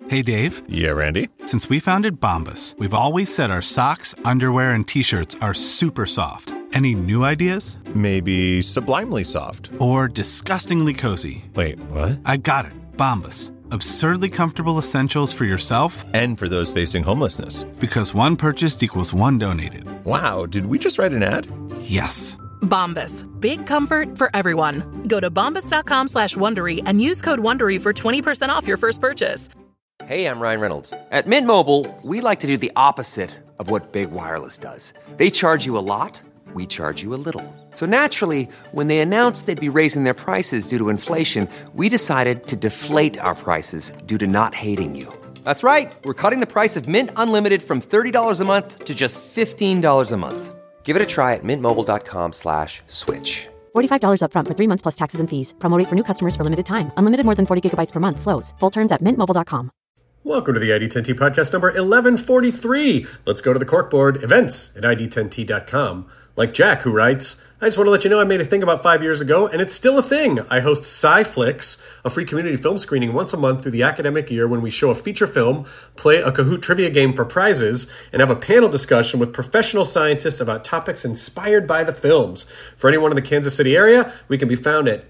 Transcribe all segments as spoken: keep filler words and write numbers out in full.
Hey, Dave. Yeah, Randy? Since we founded Bombas, we've always said our socks, underwear, and T-shirts are super soft. Any new ideas? Maybe sublimely soft. Or disgustingly cozy. Wait, what? I got it. Bombas. Absurdly comfortable essentials for yourself and for those facing homelessness. Because one purchased equals one donated. Wow, did we just write an ad? Yes. Bombas. Big comfort for everyone. Go to bombas.com slash Wondery and use code Wondery for twenty percent off your first purchase. Hey, I'm Ryan Reynolds. At Mint Mobile, we like to do the opposite of what Big Wireless does. They charge you a lot, we charge you a little. So naturally, when they announced they'd be raising their prices due to inflation, we decided to deflate our prices due to not hating you. That's right. We're cutting the price of Mint Unlimited from thirty dollars a month to just fifteen dollars a month. Give it a try at mintmobile.com slash switch. forty-five dollars up front for three months plus taxes and fees. Promo rate for new customers for limited time. Unlimited more than forty gigabytes per month slows. Full terms at mint mobile dot com. Welcome to the I D ten T podcast number eleven forty-three. Let's go to the corkboard, events at I D ten T dot com. Like Jack, who writes, I just want to let you know I made a thing about five years ago, and it's still a thing. I host SciFlix, a free community film screening once a month through the academic year when we show a feature film, play a Kahoot trivia game for prizes, and have a panel discussion with professional scientists about topics inspired by the films. For anyone in the Kansas City area, we can be found at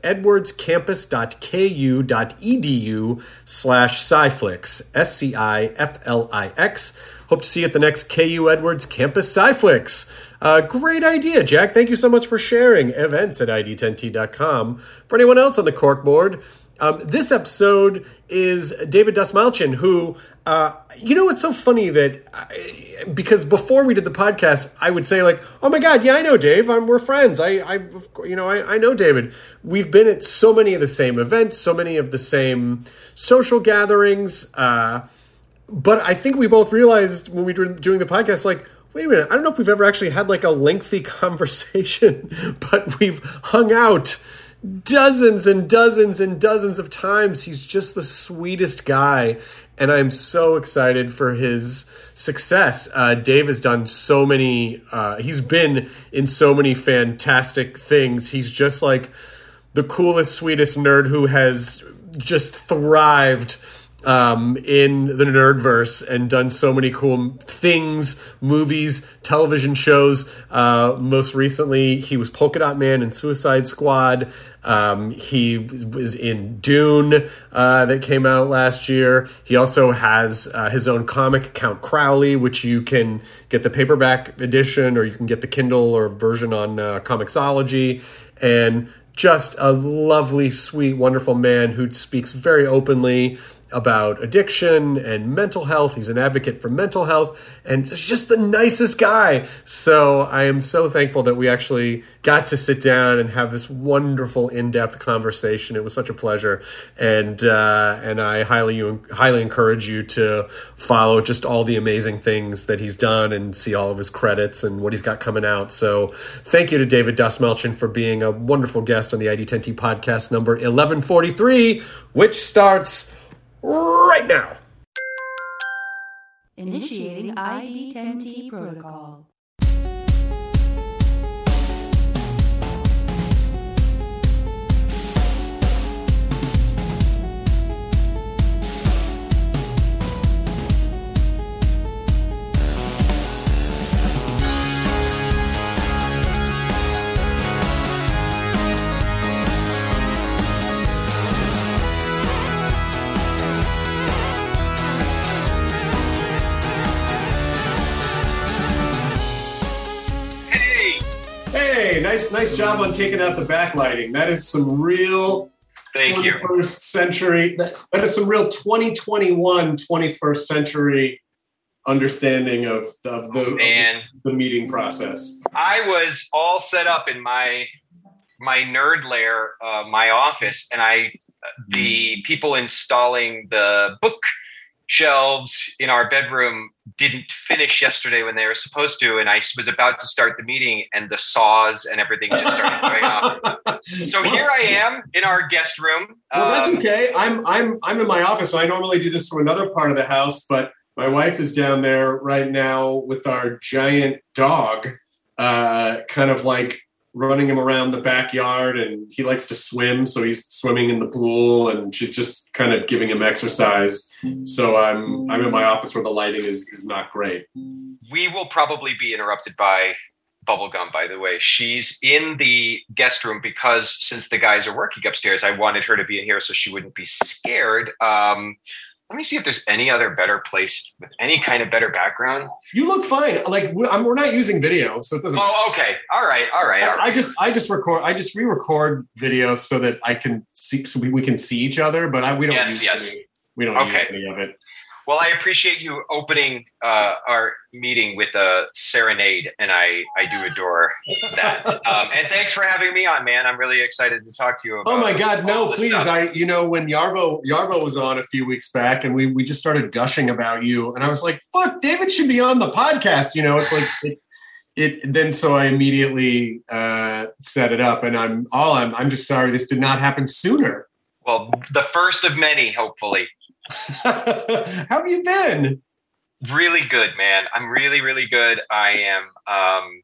edwardscampus.ku.edu slash SciFlix, S C I F L I X. Hope to see you at the next K U Edwards Campus SciFlix. Uh, great idea, Jack. Thank you so much for sharing. Events at I D ten T dot com. For anyone else on the corkboard, um, this episode is David Dastmalchian, who, uh, you know, it's so funny that, I, because before we did the podcast, I would say like, oh my God, yeah, I know Dave. I'm, we're friends. I, I, you know, I, I know David. We've been at so many of the same events, so many of the same social gatherings, uh, but I think we both realized when we were doing the podcast, like, wait a minute, I don't know if we've ever actually had like a lengthy conversation, but we've hung out dozens and dozens and dozens of times. He's just the sweetest guy, and I'm so excited for his success. Uh, Dave has done so many, uh, he's been in so many fantastic things. He's just like the coolest, sweetest nerd who has just thrived Um, in the Nerdverse and done so many cool things, movies, television shows. Uh, most recently, he was Polka Dot Man in Suicide Squad. Um, he was in Dune uh, that came out last year. He also has uh, his own comic, Count Crowley, which you can get the paperback edition or you can get the Kindle or version on uh, Comixology. And just a lovely, sweet, wonderful man who speaks very openly about addiction and mental health. He's an advocate for mental health and just the nicest guy. So I am so thankful that we actually got to sit down and have this wonderful in-depth conversation. It was such a pleasure. And uh, and I highly, highly encourage you to follow just all the amazing things that he's done and see all of his credits and what he's got coming out. So thank you to David Dastmalchian for being a wonderful guest on the I D ten T podcast number eleven forty-three, which starts right now. Initiating I D ten T protocol. Hey, nice, nice job on taking out the backlighting. That is some real Thank you. twenty-first century. That, that is some real twenty twenty-one, twenty-first century understanding of, of the, oh, man. of the meeting process. I was all set up in my my nerd lair, uh, my office, and I the people installing the book shelves in our bedroom didn't finish yesterday when they were supposed to, and I was about to start the meeting, and the saws and everything just started going off. So here I am in our guest room. Well, that's um, okay. I'm I'm I'm in my office. I normally do this from another part of the house, but my wife is down there right now with our giant dog, uh, kind of like running him around the backyard, and he likes to swim. So he's swimming in the pool, and she's just kind of giving him exercise. So I'm, I'm in my office where the lighting is, is not great. We will probably be interrupted by Bubblegum, by the way. She's in the guest room because since the guys are working upstairs, I wanted her to be in here so she wouldn't be scared. Um, let me see if there's any other better place with any kind of better background. You look fine. Like I'm, we're not using video, so it doesn't. Oh, okay. All right. All right. All right. I just, I just record. I just re-record videos so that I can see, so we, we can see each other. But I, we don't. Yes. Use Yes. any, we don't okay. use any of it. Well, I appreciate you opening uh, our meeting with a serenade, and I, I do adore that. Um, and thanks for having me on, man. I'm really excited to talk to you about. Oh my God, no, please! Stuff. I, you know, when Yarbo Yarbo was on a few weeks back, and we we just started gushing about you, and I was like, "Fuck, David should be on the podcast." You know, it's like it. it then so I immediately uh, set it up, and I'm all I'm I'm just sorry this did not happen sooner. Well, the first of many, hopefully. How have you been? Really good, man. I'm really, really good. I am um,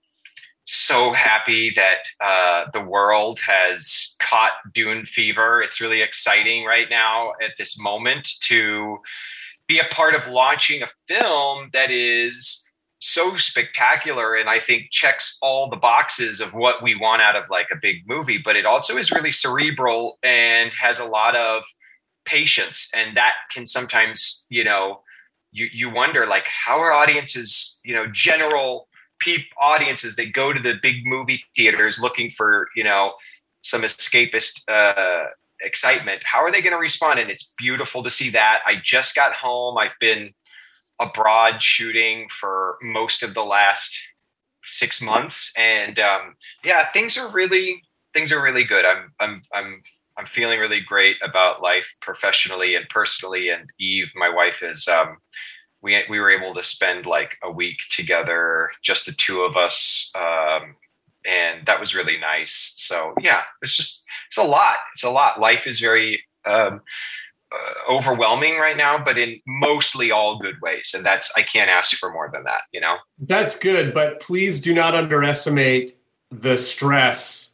so happy that uh, the world has caught Dune fever. It's really exciting right now at this moment to be a part of launching a film that is so spectacular and I think checks all the boxes of what we want out of like a big movie, but it also is really cerebral and has a lot of patience, and that can sometimes, you know, you you wonder like how are audiences, you know, general peep audiences that go to the big movie theaters looking for, you know, some escapist uh, excitement, how are they going to respond? And it's beautiful to see that. I just got home. I've been abroad shooting for most of the last six months, and um, yeah, things are really things are really good. I'm I'm I'm. I'm feeling really great about life professionally and personally. And Eve, my wife, is, um, we, we were able to spend like a week together, just the two of us. Um, and that was really nice. So yeah, it's just, it's a lot. It's a lot. Life is very, um, uh, overwhelming right now, but in mostly all good ways. And that's, I can't ask for more than that, you know? That's good. But please do not underestimate the stress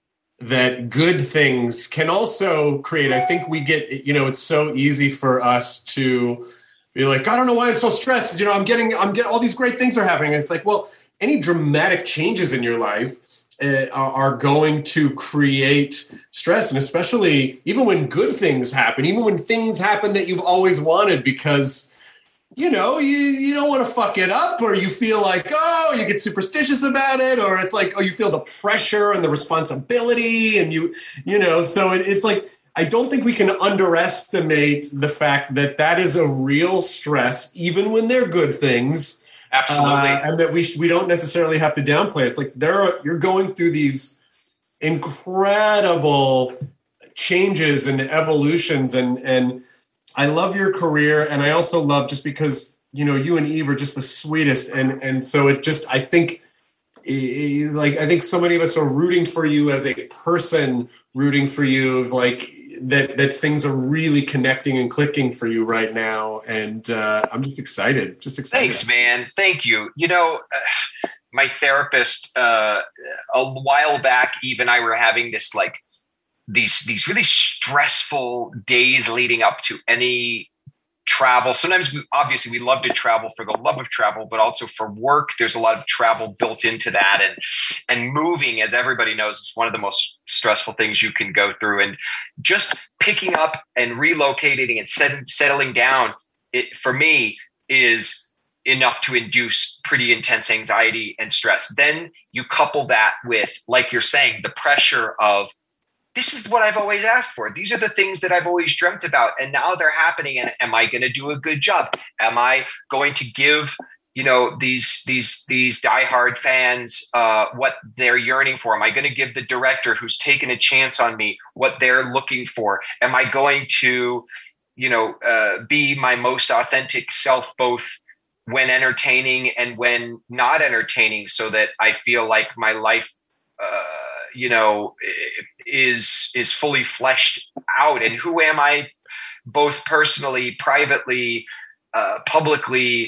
that good things can also create. I think we get, you know, it's so easy for us to be like, I don't know why I'm so stressed. You know, I'm getting, I'm getting all these great things are happening. And it's like, well, any dramatic changes in your life uh, are going to create stress. And especially even when good things happen, even when things happen that you've always wanted, because you know, you, you don't want to fuck it up, or you feel like, oh, you get superstitious about it, or it's like, oh, you feel the pressure and the responsibility, and you, you know, so it, it's like, I don't think we can underestimate the fact that that is a real stress, even when they're good things. Absolutely. Uh, and that we sh- we don't necessarily have to downplay it. It's like there are, you're going through these incredible changes and evolutions, and, and, I love your career, and I also love just because, you know, you and Eve are just the sweetest, and and so it just, I think is like, I think so many of us are rooting for you as a person, rooting for you, like that that things are really connecting and clicking for you right now, and uh, I'm just excited, just excited. Thanks, man. Thank you. You know, uh, my therapist uh, a while back, Eve and I were having this like. These these really stressful days leading up to any travel. Sometimes we obviously we love to travel for the love of travel, but also for work. There's a lot of travel built into that, and and moving, as everybody knows, is one of the most stressful things you can go through. And just picking up and relocating and set, settling down, it for me is enough to induce pretty intense anxiety and stress. Then you couple that with, like you're saying, the pressure of, this is what I've always asked for. These are the things that I've always dreamt about. And now they're happening. And am I going to do a good job? Am I going to give, you know, these, these, these diehard fans uh, what they're yearning for? Am I going to give the director who's taken a chance on me what they're looking for? Am I going to, you know, uh, be my most authentic self, both when entertaining and when not entertaining, so that I feel like my life, uh, you know, is, is fully fleshed out? And who am I both personally, privately, uh, publicly,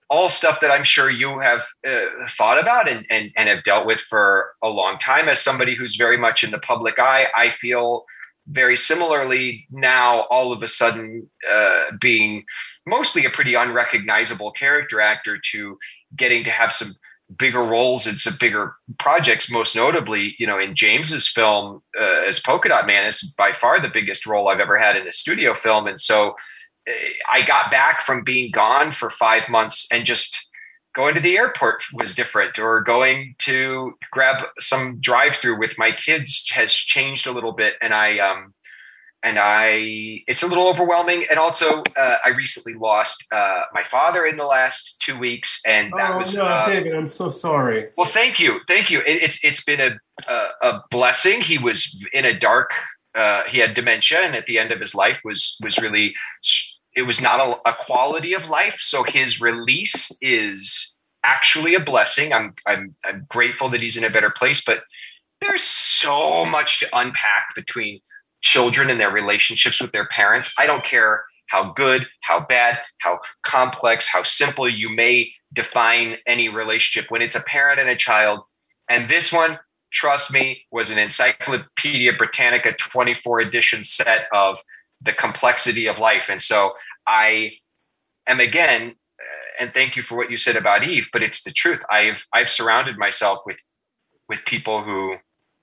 all stuff that I'm sure you have uh, thought about and, and, and have dealt with for a long time. As somebody who's very much in the public eye, I feel very similarly now, all of a sudden uh, being mostly a pretty unrecognizable character actor to getting to have some bigger roles in some bigger projects. Most notably, you know, in James's film uh, as Polka Dot Man is by far the biggest role I've ever had in a studio film. And so I got back from being gone for five months and just going to the airport was different, or going to grab some drive-through with my kids has changed a little bit. And I, um, and I, it's a little overwhelming. And also uh, I recently lost uh, my father in the last two weeks. And that oh, was, no, uh, David, I'm so sorry. Well, thank you. Thank you. It, it's, it's been a, a, a blessing. He was in a dark, uh, he had dementia, and at the end of his life was, was really, it was not a, a quality of life. So his release is actually a blessing. I'm, I'm, I'm grateful that he's in a better place, but there's so much to unpack between children and their relationships with their parents. I don't care how good, how bad, how complex, how simple you may define any relationship when it's a parent and a child. And this one, trust me, was an Encyclopedia Britannica twenty-four edition set of the complexity of life. And so I am, again, uh, and thank you for what you said about Eve, but it's the truth. I've, I've surrounded myself with, with people who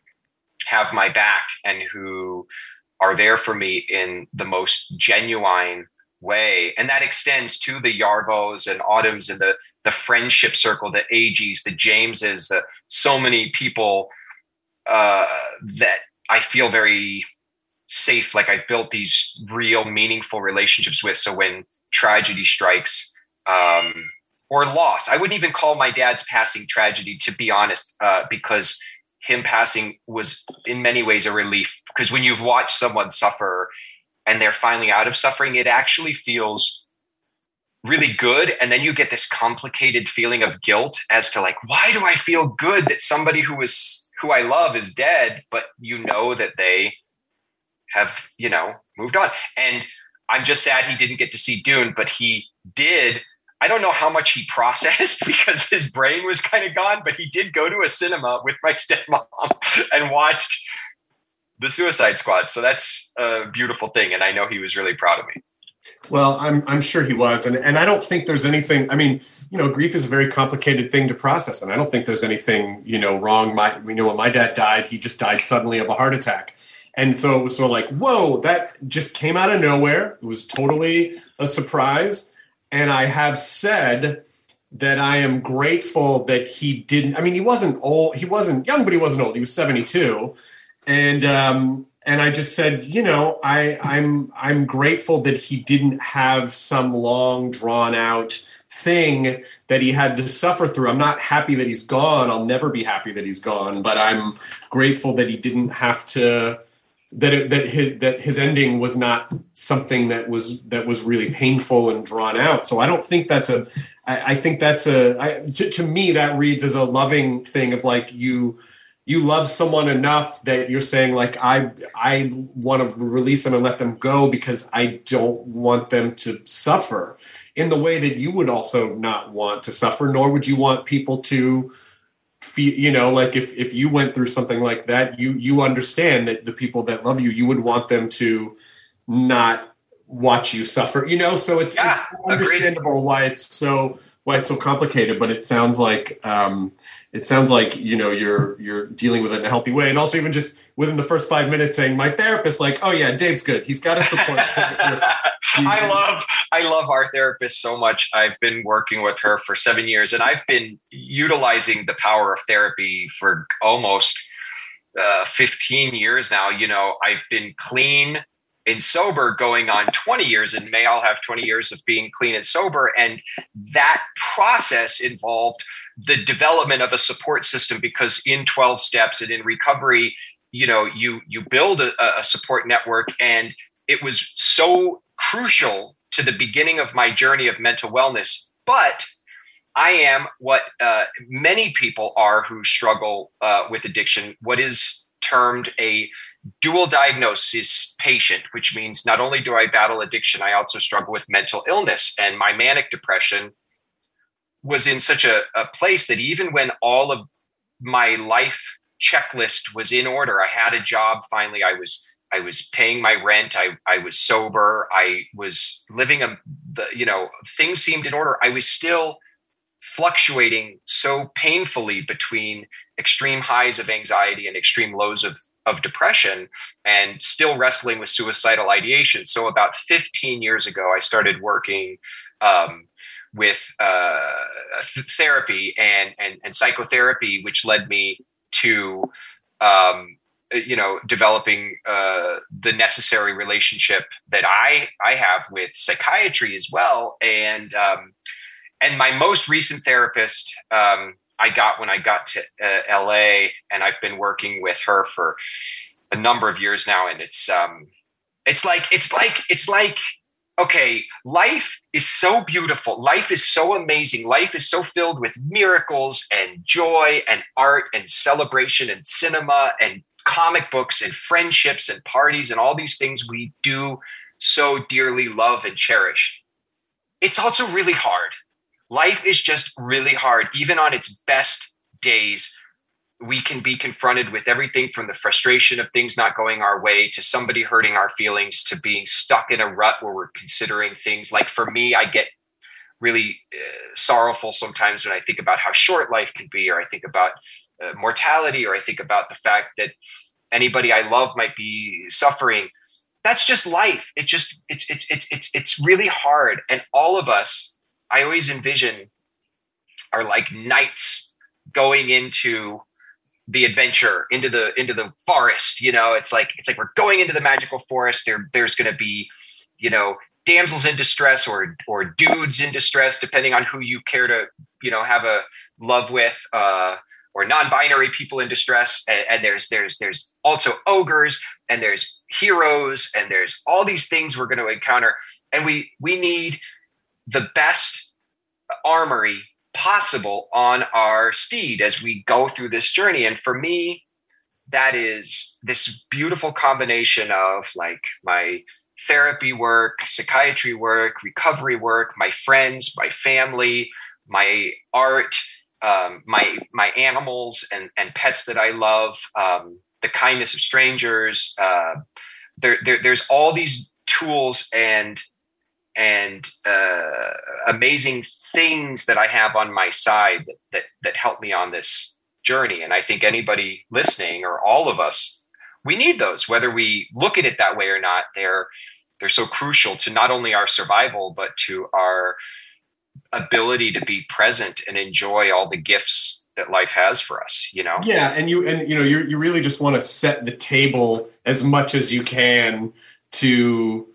have my back and who are there for me in the most genuine way. And that extends to the Yarvos and Autumns and the, the friendship circle, the A Gs, the Jameses, the so many people uh, that I feel very safe. Like I've built these real meaningful relationships with. So when tragedy strikes, um, or loss, I wouldn't even call my dad's passing tragedy, to be honest, uh, because him passing was in many ways a relief. Because when you've watched someone suffer and they're finally out of suffering, it actually feels really good. And then you get this complicated feeling of guilt as to like, why do I feel good that somebody who is, who I love is dead, but you know that they have, you know, moved on. And I'm just sad he didn't get to see Dune, but he did. I don't know how much he processed because his brain was kind of gone, but he did go to a cinema with my stepmom and watched The Suicide Squad. So that's a beautiful thing. And I know he was really proud of me. Well, I'm I'm sure he was. And and I don't think there's anything, I mean, you know, grief is a very complicated thing to process. And I don't think there's anything, you know, wrong. My, you know, when my dad died, he just died suddenly of a heart attack. And so it was sort of like, whoa, that just came out of nowhere. It was totally a surprise. And I have said that I am grateful that he didn't, I mean, he wasn't old, he wasn't young, but he wasn't old. He was seventy-two. And, um, and I just said, you know, I, I'm, I'm grateful that he didn't have some long drawn out thing that he had to suffer through. I'm not happy that he's gone. I'll never be happy that he's gone, but I'm grateful that he didn't have to, that it, that his, that his ending was not something that was, that was really painful and drawn out. So I don't think that's a, I, I think that's a, I, to, to me, that reads as a loving thing of like, you, you love someone enough that you're saying like, I, I want to release them and let them go because I don't want them to suffer in the way that you would also not want to suffer, nor would you want people to feel, you know, like if, if you went through something like that, you, you understand that the people that love you, you would want them to not watch you suffer, you know? So it's, yeah, it's understandable agreed. why it's so, why it's so complicated, but it sounds like, um, it sounds like, you know, you're, you're dealing with it in a healthy way. And also even just within the first five minutes saying my therapist, like, oh yeah, Dave's good. He's got to support. I love, I love our therapist so much. I've been working with her for seven years and I've been utilizing the power of therapy for almost uh, fifteen years now. You know, I've been clean and sober going on twenty years. In May, I'll have twenty years of being clean and sober. And that process involved the development of a support system, because in twelve steps and in recovery, you know, you, you build a, a support network. And it was so crucial to the beginning of my journey of mental wellness. But I am what uh, many people are who struggle uh, with addiction, what is termed a dual diagnosis patient, which means not only do I battle addiction, I also struggle with mental illness. And my manic depression was in such a, a place that even when all of my life checklist was in order, I had a job. Finally, I was, I was paying my rent. I, I was sober. I was living a, the, you know, things seemed in order. I was still fluctuating so painfully between extreme highs of anxiety and extreme lows of, of depression, and still wrestling with suicidal ideation. So about fifteen years ago, I started working um, with uh, th- therapy and, and, and psychotherapy, which led me to, um, you know, developing uh, the necessary relationship that I, I have with psychiatry as well. And, um, and my most recent therapist, um, I got when I got to uh, L A, and I've been working with her for a number of years now. And it's, um, it's like, it's like, it's like, okay, life is so beautiful. Life is so amazing. Life is so filled with miracles and joy and art and celebration and cinema and comic books and friendships and parties and all these things we do so dearly love and cherish. It's also really hard. Life is just really hard. Even on its best days, we can be confronted with everything from the frustration of things not going our way to somebody hurting our feelings to being stuck in a rut where we're considering things. Like for me, I get really uh, sorrowful sometimes when I think about how short life can be, or I think about uh, mortality, or I think about the fact that anybody I love might be suffering. That's just life. It just, it's, it's, it's, it's, it's really hard. And all of us, I always envision, are like knights going into the adventure, into the into the forest. You know, it's like it's like we're going into the magical forest. There, there's going to be, you know, damsels in distress or or dudes in distress, depending on who you care to, you know, have a love with, uh, or non-binary people in distress. And, and there's there's there's also ogres, and there's heroes, and there's all these things we're going to encounter. And we we need the best armory possible on our steed as we go through this journey. And for me, that is this beautiful combination of like my therapy work, psychiatry work, recovery work, my friends, my family, my art, um, my my animals and, and pets that I love, um, the kindness of strangers. Uh, there, there, there's all these tools and and uh, amazing things that I have on my side that, that that help me on this journey. And I think anybody listening, or all of us, we need those, whether we look at it that way or not. They're they're so crucial to not only our survival, but to our ability to be present and enjoy all the gifts that life has for us, you know? Yeah. And you, and you know, you you really just want to set the table as much as you can to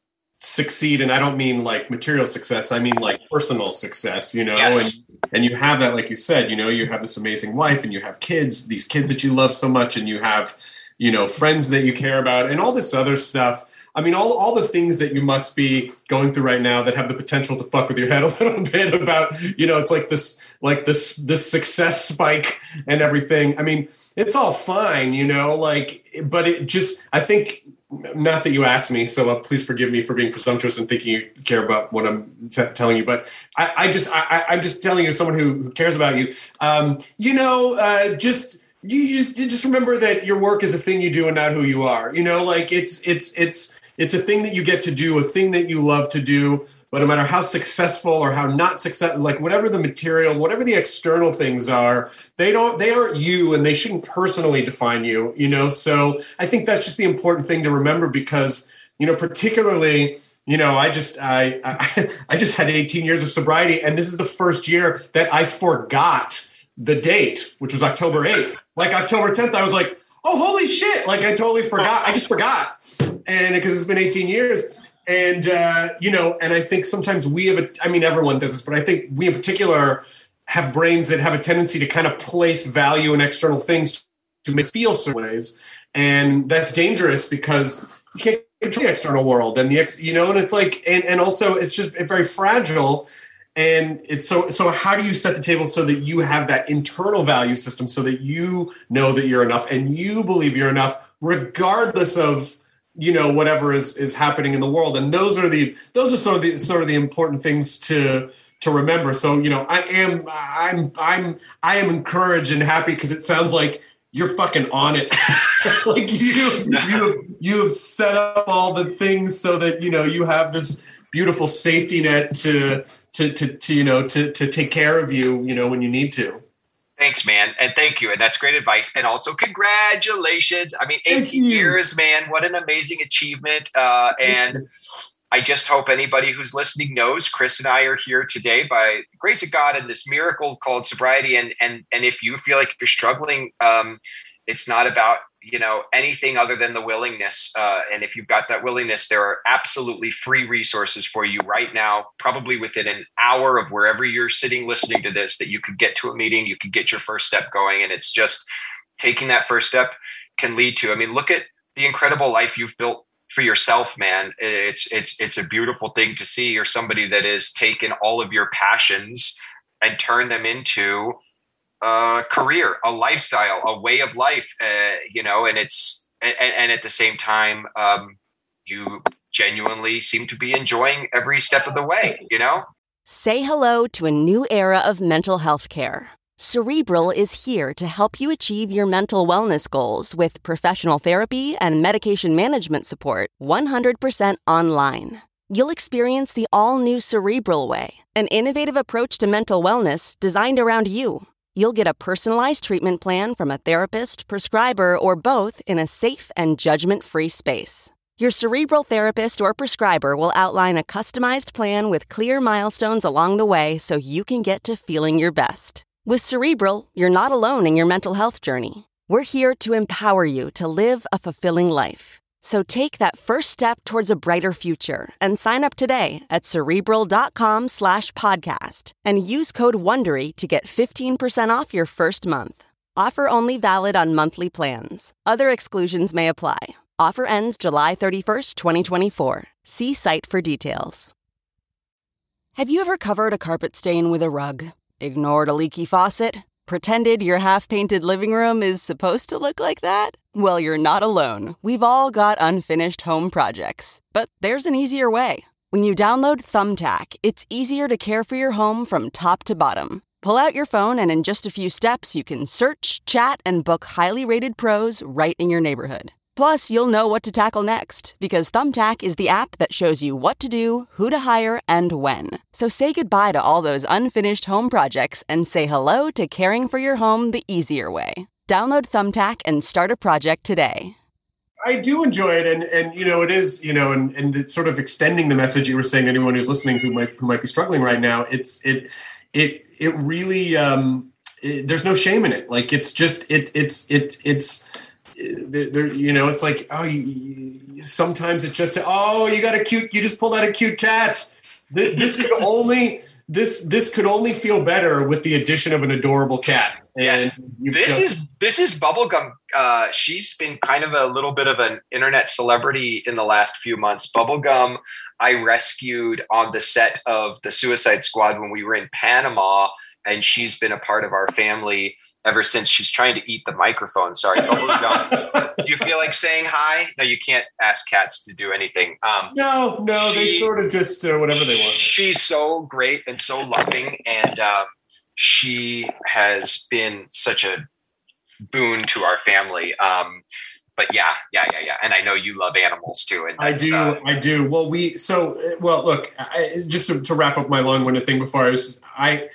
succeed. And I don't mean like material success. I mean like personal success, you know, yes. and, and you have that, like you said, you know, you have this amazing wife and you have kids, these kids that you love so much, and you have, you know, friends that you care about and all this other stuff. I mean, all, all the things that you must be going through right now that have the potential to fuck with your head a little bit about, you know, it's like this, like this, this success spike and everything. I mean, it's all fine, you know, like, but it just, I think, not that you asked me, so uh, please forgive me for being presumptuous and thinking you care about what I'm t- telling you. But I, I just, I, I'm just telling you, as someone who, who cares about you. Um, you know, uh, just you just you just remember that your work is a thing you do and not who you are. You know, like it's it's it's it's a thing that you get to do, a thing that you love to do. But no matter how successful or how not successful, like whatever the material, whatever the external things are, they don't, they aren't you, and they shouldn't personally define you, you know? So I think that's just the important thing to remember, because, you know, particularly, you know, I just, I, I, I just had eighteen years of sobriety, and this is the first year that I forgot the date, which was October eighth. Like October tenth, I was like, oh, holy shit. Like I totally forgot. I just forgot. And because it's been eighteen years. And, uh, you know, and I think sometimes we have, a, I mean, everyone does this, but I think we in particular have brains that have a tendency to kind of place value in external things to make us feel certain ways. And that's dangerous because you can't control the external world and the, ex, you know, and it's like, and, and also it's just very fragile. And it's so, so how do you set the table so that you have that internal value system so that you know that you're enough and you believe you're enough, regardless of, you know, whatever is, is happening in the world. And those are the, those are sort of the, sort of the important things to, to remember. So, you know, I am, I'm, I'm, I am encouraged and happy because it sounds like you're fucking on it. Like you, you, you have set up all the things so that, you know, you have this beautiful safety net to, to, to, to you know, to, to take care of you, you know, when you need to. Thanks, man. And thank you. And that's great advice. And also congratulations. I mean, eighteen years, man, what an amazing achievement. Uh, and I just hope anybody who's listening knows Chris and I are here today by the grace of God and this miracle called sobriety. And, and, and if you feel like you're struggling, um, it's not about, you know, anything other than the willingness. Uh, and if you've got that willingness, there are absolutely free resources for you right now, probably within an hour of wherever you're sitting listening to this, that you could get to a meeting, you could get your first step going. And it's just taking that first step can lead to, I mean, look at the incredible life you've built for yourself, man. It's, it's, it's a beautiful thing to see. You're somebody that has taken all of your passions and turned them into a career, a lifestyle, a way of life, uh, you know, and it's, and, and at the same time, um, you genuinely seem to be enjoying every step of the way, you know? Say hello to a new era of mental health care. Cerebral is here to help you achieve your mental wellness goals with professional therapy and medication management support one hundred percent online. You'll experience the all-new Cerebral Way, an innovative approach to mental wellness designed around you. You'll get a personalized treatment plan from a therapist, prescriber, or both in a safe and judgment-free space. Your Cerebral therapist or prescriber will outline a customized plan with clear milestones along the way so you can get to feeling your best. With Cerebral, you're not alone in your mental health journey. We're here to empower you to live a fulfilling life. So take that first step towards a brighter future and sign up today at Cerebral.com slash podcast and use code WONDERY to get fifteen percent off your first month. Offer only valid on monthly plans. Other exclusions may apply. Offer ends July thirty-first, twenty twenty-four. See site for details. Have you ever covered a carpet stain with a rug? Ignored a leaky faucet? Pretended your half-painted living room is supposed to look like that? Well, you're not alone. We've all got unfinished home projects. But there's an easier way. When you download Thumbtack, it's easier to care for your home from top to bottom. Pull out your phone and in just a few steps, you can search, chat, and book highly rated pros right in your neighborhood. Plus, you'll know what to tackle next, because Thumbtack is the app that shows you what to do, who to hire, and when. So say goodbye to all those unfinished home projects and say hello to caring for your home the easier way. Download Thumbtack and start a project today. I do enjoy it, and and you know it is you know, and and it's sort of extending the message you were saying to anyone who's listening who might who might be struggling right now. It's it it it really um, it, there's no shame in it. Like it's just it it's it it's. There, there, you know, it's like, oh, you, you, sometimes it just, oh, you got a cute, you just pulled out a cute cat. This, this could only, this, this could only feel better with the addition of an adorable cat. Yes. And this just, is, this is Bubblegum. Uh, she's been kind of a little bit of an internet celebrity in the last few months. Bubblegum, I rescued on the set of the Suicide Squad when we were in Panama, and she's been a part of our family ever since. She's trying to eat the microphone. Sorry. Do you feel like saying hi? No, you can't ask cats to do anything. Um, no, no, she, they sort of just uh, whatever they want. She's so great and so loving. And um, she has been such a boon to our family. Um, but yeah, yeah, yeah, yeah. And I know you love animals too. And I do. Uh, I do. Well, we, so, well, look, I, just to, to wrap up my long-winded thing before I was, I,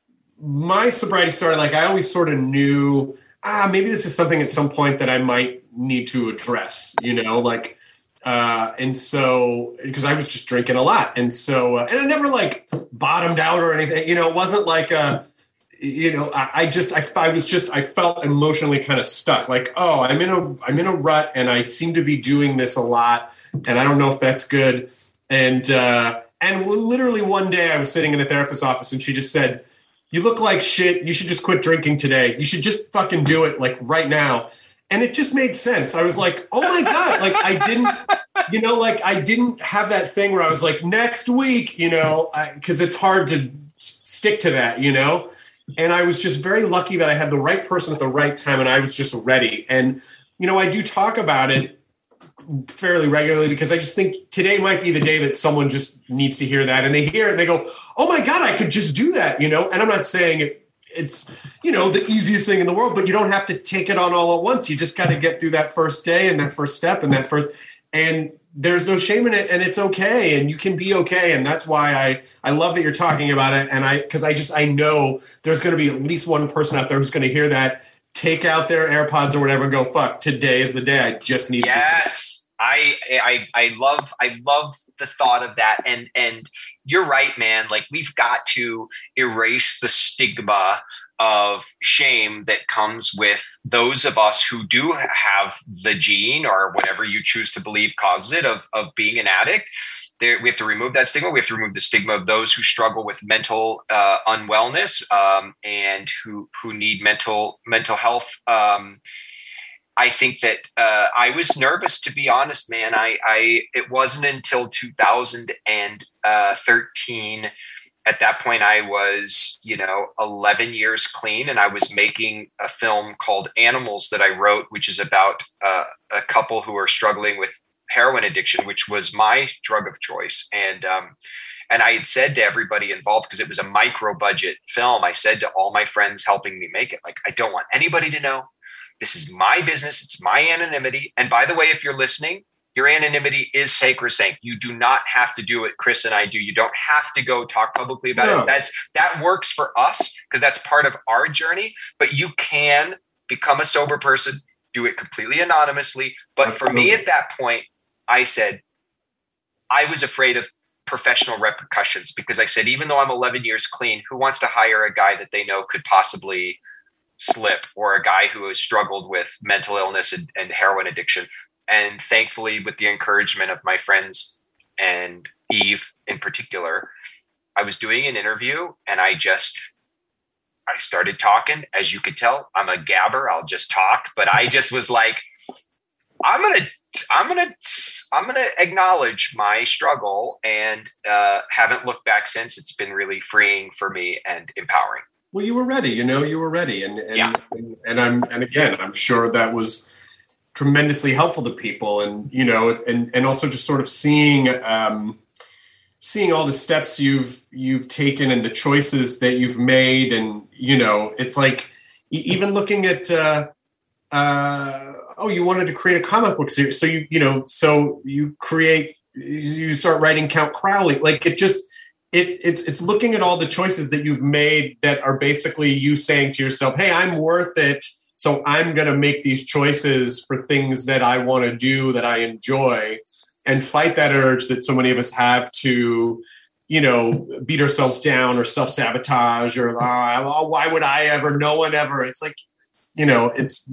my sobriety started, like I always sort of knew, ah, maybe this is something at some point that I might need to address, you know, like, uh, and so, because I was just drinking a lot. And so, uh, and I never like bottomed out or anything, you know, it wasn't like, a, you know, I, I just, I, I was just, I felt emotionally kind of stuck, like, oh, I'm in a, I'm in a rut and I seem to be doing this a lot and I don't know if that's good. And, uh, and literally one day I was sitting in a therapist's office and she just said, you look like shit. You should just quit drinking today. You should just fucking do it like right now. And it just made sense. I was like, oh my God. Like I didn't, you know, like I didn't have that thing where I was like next week, you know, because it's hard to stick to that, you know? And I was just very lucky that I had the right person at the right time and I was just ready. And, you know, I do talk about it fairly regularly because I just think today might be the day that someone just needs to hear that, and they hear it and they go, oh my God, I could just do that, you know? And I'm not saying it, it's, you know, the easiest thing in the world, but you don't have to take it on all at once. You just got to get through that first day and that first step and that first, and there's no shame in it, and it's okay, and you can be okay. And that's why I, I love that you're talking about it. And I, cause I just, I know there's going to be at least one person out there who's going to hear that, take out their AirPods or whatever and go, fuck, today is the day. I just need yes. to I, I, I love, I love the thought of that. And, and you're right, man. Like, we've got to erase the stigma of shame that comes with those of us who do have the gene or whatever you choose to believe causes it of, of being an addict. There, we have to remove that stigma. We have to remove the stigma of those who struggle with mental uh, unwellness um, and who, who need mental, mental health. Um, I think that uh, I was nervous, to be honest, man. I, I it wasn't until two thousand thirteen. At that point, I was, you know, eleven years clean, and I was making a film called Animals that I wrote, which is about uh, a couple who are struggling with heroin addiction, which was my drug of choice. And um, and I had said to everybody involved, because it was a micro budget film, I said to all my friends helping me make it, like, I don't want anybody to know. This is my business. It's my anonymity. And by the way, if you're listening, your anonymity is sacrosanct. You do not have to do what Chris and I do. You don't have to go talk publicly about no. it. That's that works for us because that's part of our journey. But you can become a sober person, do it completely anonymously. But for me at that point, I said, I was afraid of professional repercussions because I said, even though I'm eleven years clean, who wants to hire a guy that they know could possibly slip, or a guy who has struggled with mental illness and, and heroin addiction? And thankfully, with the encouragement of my friends and Eve in particular, I was doing an interview and I just, I started talking. As you could tell, I'm a gabber. I'll just talk, but I just was like, I'm going to, I'm going to, I'm going to acknowledge my struggle, and uh, haven't looked back since. It's been really freeing for me and empowering. Well, you were ready, you know, you were ready. And, and, yeah. and, and I'm, and again, I'm sure that was tremendously helpful to people. And, you know, and, and also just sort of seeing, um, seeing all the steps you've, you've taken and the choices that you've made. And, you know, it's like, even looking at, uh, uh, oh, you wanted to create a comic book series. So you, you know, so you create, you start writing Count Crowley. Like, it just, It, it's it's looking at all the choices that you've made that are basically you saying to yourself, hey, I'm worth it, so I'm going to make these choices for things that I want to do, that I enjoy, and fight that urge that so many of us have to, you know, beat ourselves down or self-sabotage or, oh, why would I ever? No one ever. It's like, you know, it's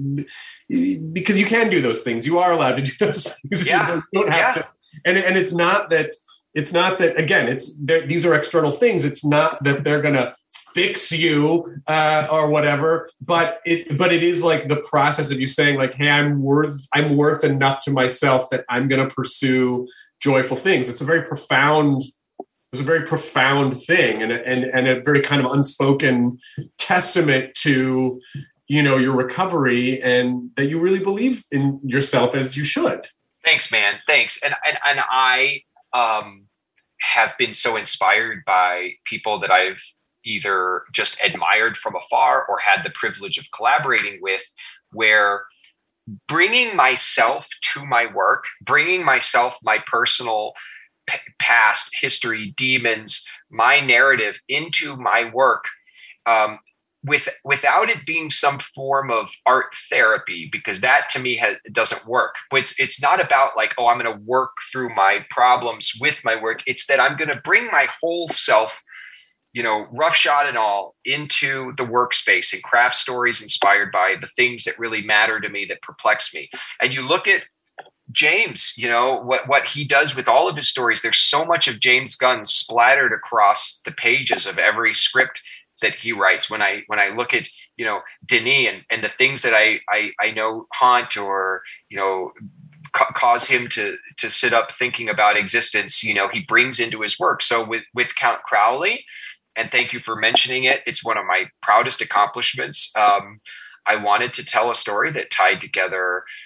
because you can do those things. You are allowed to do those things. Yeah. You don't, you don't have yeah. to. And, and it's not that... It's not that, again, it's these are external things. It's not that they're going to fix you uh, or whatever, but it but it is like the process of you saying, like, hey, I'm worth I'm worth enough to myself that I'm going to pursue joyful things. It's a very profound, it's a very profound thing, and and and a very kind of unspoken testament to, you know, your recovery, and that you really believe in yourself as you should. Thanks, man. Thanks, and and and I. Um, have been so inspired by people that I've either just admired from afar or had the privilege of collaborating with, where bringing myself to my work, bringing myself, my personal p- past history, demons, my narrative into my work, um, with without it being some form of art therapy, because that to me has, doesn't work. But it's it's not about like, oh, I'm going to work through my problems with my work. It's that I'm going to bring my whole self, you know, roughshod and all, into the workspace and craft stories inspired by the things that really matter to me, that perplex me. And you look at James, you know, what, what he does with all of his stories. There's so much of James Gunn splattered across the pages of every script that he writes. When I when I look at, you know, Denis and, and the things that I, I I know haunt or, you know, ca- cause him to to sit up thinking about existence, you know, he brings into his work. So with with Count Crowley, and thank you for mentioning it, it's one of my proudest accomplishments. Um, I wanted to tell a story that tied together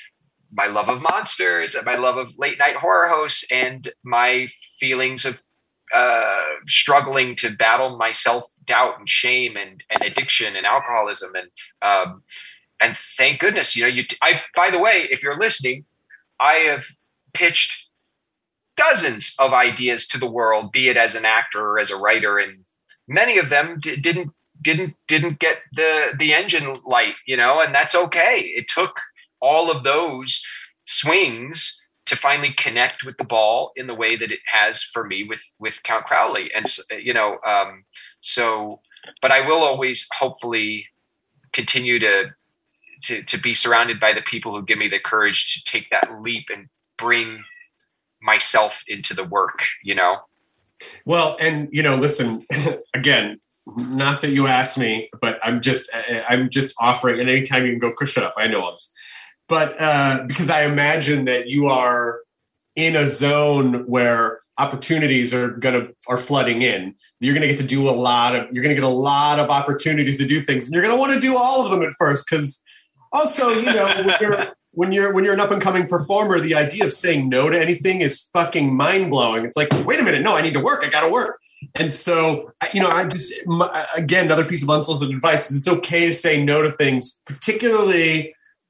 my love of monsters and my love of late night horror hosts and my feelings of uh, struggling to battle my self-doubt and shame and, and addiction and alcoholism. And, um, and thank goodness, you know, you, I, by the way, if you're listening, I have pitched dozens of ideas to the world, be it as an actor or as a writer. And many of them d- didn't, didn't, didn't get the, the engine light, you know, and that's okay. It took all of those swings to finally connect with the ball in the way that it has for me with, with Count Crowley. And, you know, um, so, but I will always hopefully continue to, to, to be surrounded by the people who give me the courage to take that leap and bring myself into the work, you know? Well, and, you know, listen, again, not that you asked me, but I'm just, I'm just offering, and anytime you can go, Chris, shut up. I know all this. But uh, because I imagine that you are in a zone where opportunities are gonna are flooding in. You're gonna get to do a lot of. You're gonna get a lot of opportunities to do things, and you're gonna want to do all of them at first. Because also, you know, when you're when you're when you're an up and coming performer, the idea of saying no to anything is fucking mind blowing. It's like, wait a minute, no, I need to work. I gotta work. And so, you know, I just again another piece of unsolicited advice is it's okay to say no to things, particularly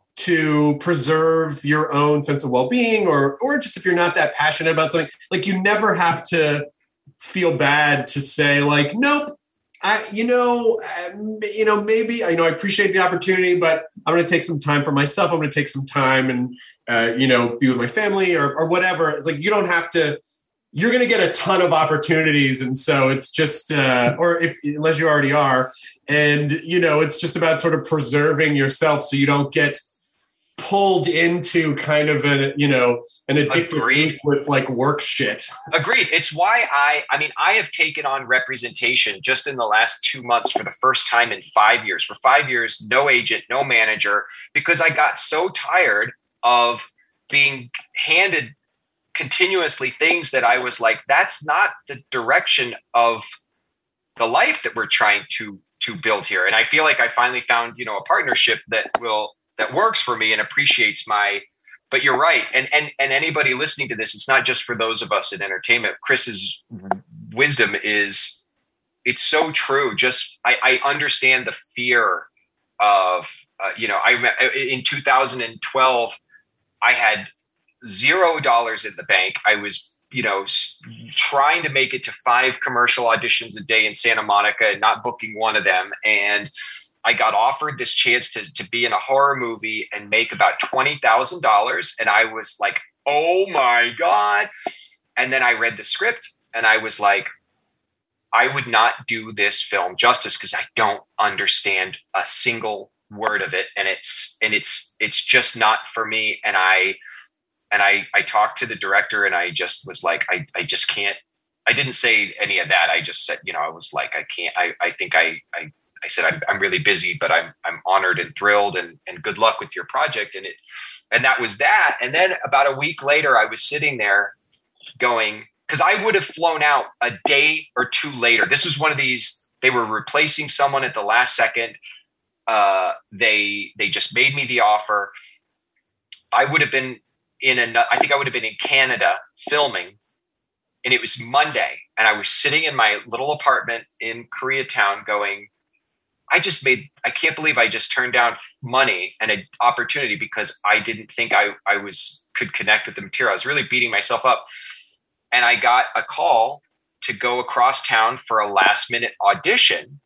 to preserve your own sense of well-being, or or just if you're not that passionate about something, like you never have to feel bad to say like, nope, I, you know, um, you know, maybe, I you know, I appreciate the opportunity, but I'm going to take some time for myself. I'm going to take some time and, uh, you know, be with my family or, or whatever. It's like, you don't have to, you're going to get a ton of opportunities. And so it's just, uh, or if, unless you already are, and, you know, it's just about sort of preserving yourself so you don't get pulled into kind of an, you know, an addictive link with like work shit. Agreed. It's why I, I mean, I have taken on representation just in the last two months for the first time in five years. For five years, no agent, no manager, because I got so tired of being handed continuously things that I was like, that's not the direction of the life that we're trying to, to build here. And I feel like I finally found, you know, a partnership that will, that works for me and appreciates my, but you're right. And, and, and anybody listening to this, it's not just for those of us in entertainment. Chris's wisdom is, it's so true. Just, I, I understand the fear of, uh, you know, I, in two thousand twelve, I had zero dollars in the bank. I was, you know, trying to make it to five commercial auditions a day in Santa Monica and not booking one of them. And I got offered this chance to, to be in a horror movie and make about twenty thousand dollars. And I was like, oh my God. And then I read the script and I was like, I would not do this film justice because I don't understand a single word of it. And it's, and it's, it's just not for me. And I, and I, I talked to the director and I just was like, I, I just can't, I didn't say any of that. I just said, you know, I was like, I can't, I, I think I, I, I said, I'm, I'm really busy, but I'm, I'm honored and thrilled and, and good luck with your project. And it, and that was that. And then about a week later, I was sitting there going, cause I would have flown out a day or two later. This was one of these, they were replacing someone at the last second. Uh, they, they just made me the offer. I would have been in a, I think I would have been in Canada filming, and it was Monday. And I was sitting in my little apartment in Koreatown going, I just made, I can't believe I just turned down money and an opportunity because I didn't think I, I was, could connect with the material. I was really beating myself up. And I got a call to go across town for a last minute audition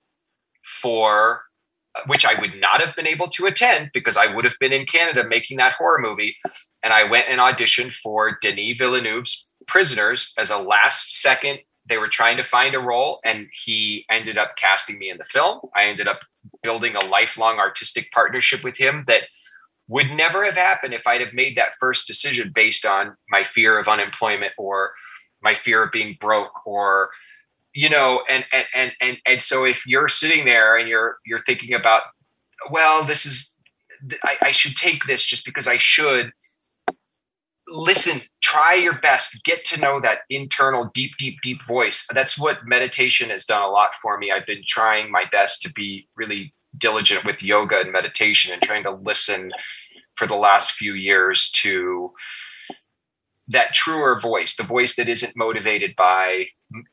for, which I would not have been able to attend because I would have been in Canada making that horror movie. And I went and auditioned for Denis Villeneuve's Prisoners as a last second. They were trying to find a role and he ended up casting me in the film. I ended up building a lifelong artistic partnership with him that would never have happened if I'd have made that first decision based on my fear of unemployment or my fear of being broke or, you know, and, and, and, and, and so if you're sitting there and you're, you're thinking about, well, this is, I, I should take this just because I should. Listen, try your best, get to know that internal, deep, deep, deep voice. That's what meditation has done a lot for me. I've been trying my best to be really diligent with yoga and meditation and trying to listen for the last few years to that truer voice, the voice that isn't motivated by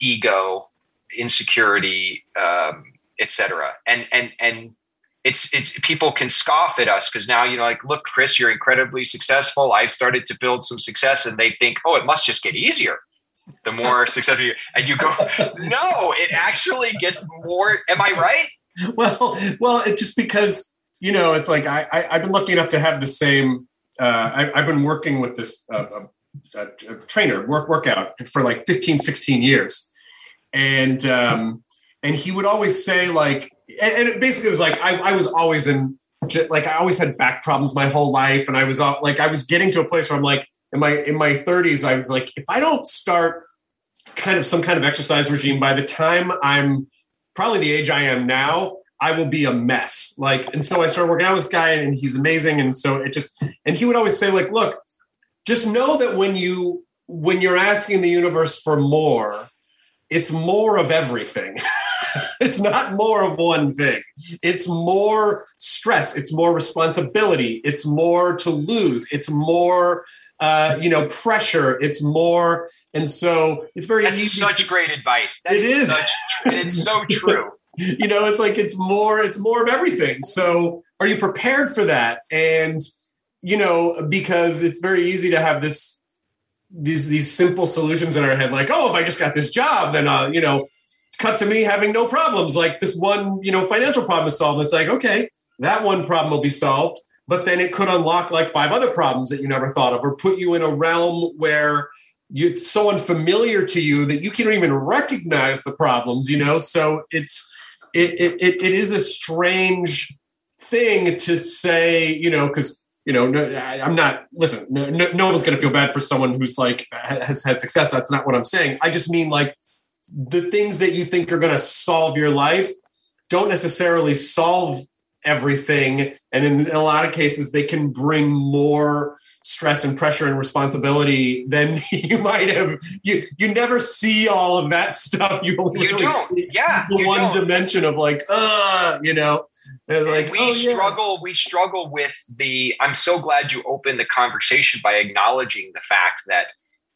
ego, insecurity, um, et cetera. And, and, and it's, it's people can scoff at us because now, you know, like, look, Chris, you're incredibly successful. I've started to build some success, and they think, oh, it must just get easier the more successful you, and you go, no, it actually gets more. Am I right? Well, well, it just because, you know, it's like, I, I I've been lucky enough to have the same, uh, I, I've been working with this, uh, a, a trainer work workout for like fifteen, sixteen years. And, um, and he would always say like, and, and it basically was like, I, I was always in, like, I always had back problems my whole life. And I was uh, like, I was getting to a place where I'm like, in my, in my thirties, I was like, if I don't start kind of some kind of exercise regime by the time I'm probably the age I am now, I will be a mess. Like, and so I started working out with this guy, and he's amazing. And so it just, and he would always say like, look, just know that when you, when you're asking the universe for more, it's more of everything. It's not more of one thing. It's more stress. It's more responsibility. It's more to lose. It's more, uh, you know, pressure. It's more. And so it's very That's easy. such great advice. That It is, is. such, it's so true. You know, it's like, it's more, it's more of everything. So are you prepared for that? And, you know, because it's very easy to have this, these, these simple solutions in our head. Like, oh, if I just got this job, then, uh, you know, cut to me having no problems. Like this one, you know, financial problem is solved. It's like, okay, that one problem will be solved, but then it could unlock like five other problems that you never thought of, or put you in a realm where you, it's so unfamiliar to you that you can't even recognize the problems, you know? So it's, it, it, it is a strange thing to say, you know, cause you know, no, I'm not, listen, no, no, no one's going to feel bad for someone who's like, has had success. That's not what I'm saying. I just mean like the things that you think are going to solve your life don't necessarily solve everything. And in a lot of cases, they can bring more stress and pressure and responsibility than you might have. You you never see all of that stuff. You only You really don't. see Yeah, the you one don't. dimension of like, uh, you know, and like we oh, yeah. struggle we struggle with the I'm so glad you opened the conversation by acknowledging the fact that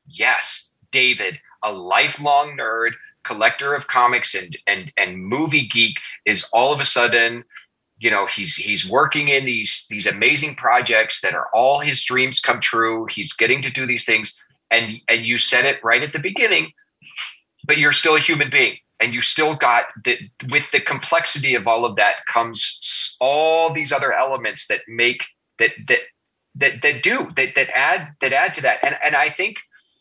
yes, David, a lifelong nerd, collector of comics and and and movie geek, is all of a sudden, you know, he's he's working in these these amazing projects that are all his dreams come true. He's getting to do these things, and and you said it right at the beginning, but you're still a human being. And you still got the, with the complexity of all of that comes all these other elements that make that that that that do that that add that add to that. And and I think,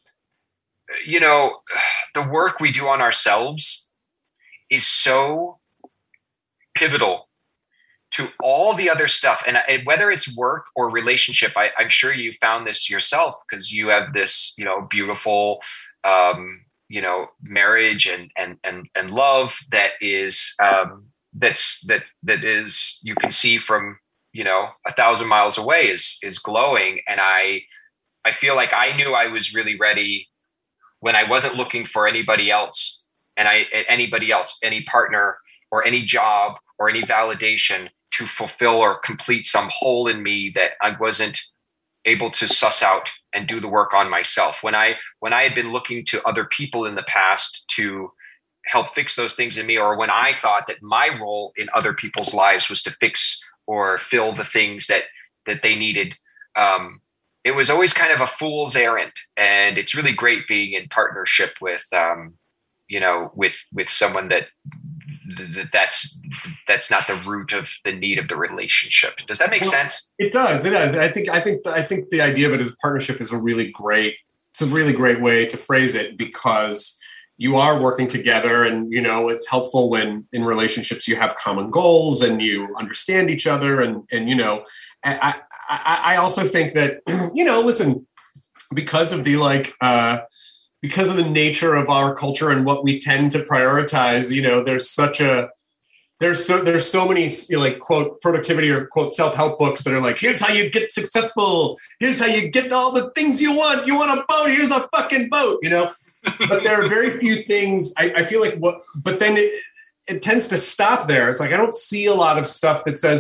you know, the work we do on ourselves is so pivotal to all the other stuff. And, and whether it's work or relationship, I, I'm sure you found this yourself because you have this, you know, beautiful. Um, you know, marriage and, and, and, and love that is, um, that's, that, that is, you can see from, you know, a thousand miles away is, is glowing. And I, I feel like I knew I was really ready when I wasn't looking for anybody else and I, anybody else, any partner or any job or any validation to fulfill or complete some hole in me that I wasn't able to suss out and do the work on myself. When I when I had been looking to other people in the past to help fix those things in me, or when I thought that my role in other people's lives was to fix or fill the things that that they needed, um, it was always kind of a fool's errand. And it's really great being in partnership with, um, you know, with with someone that that's that's not the root of the need of the relationship. Does that make well, sense? It does. It does. I think. I think. I think the idea of it as a partnership is a really great. It's a really great way to phrase it because you are working together, and you know it's helpful when in relationships you have common goals and you understand each other, and and you know, I I, I also think that you know, listen, because of the like. Uh, Because of the nature of our culture and what we tend to prioritize, you know, there's such a, there's so, there's so many you know, like quote productivity or quote self-help books that are like, here's how you get successful. Here's how you get all the things you want. You want a boat. Here's a fucking boat, you know, but there are very few things I, I feel like what, but then it, it tends to stop there. It's like, I don't see a lot of stuff that says,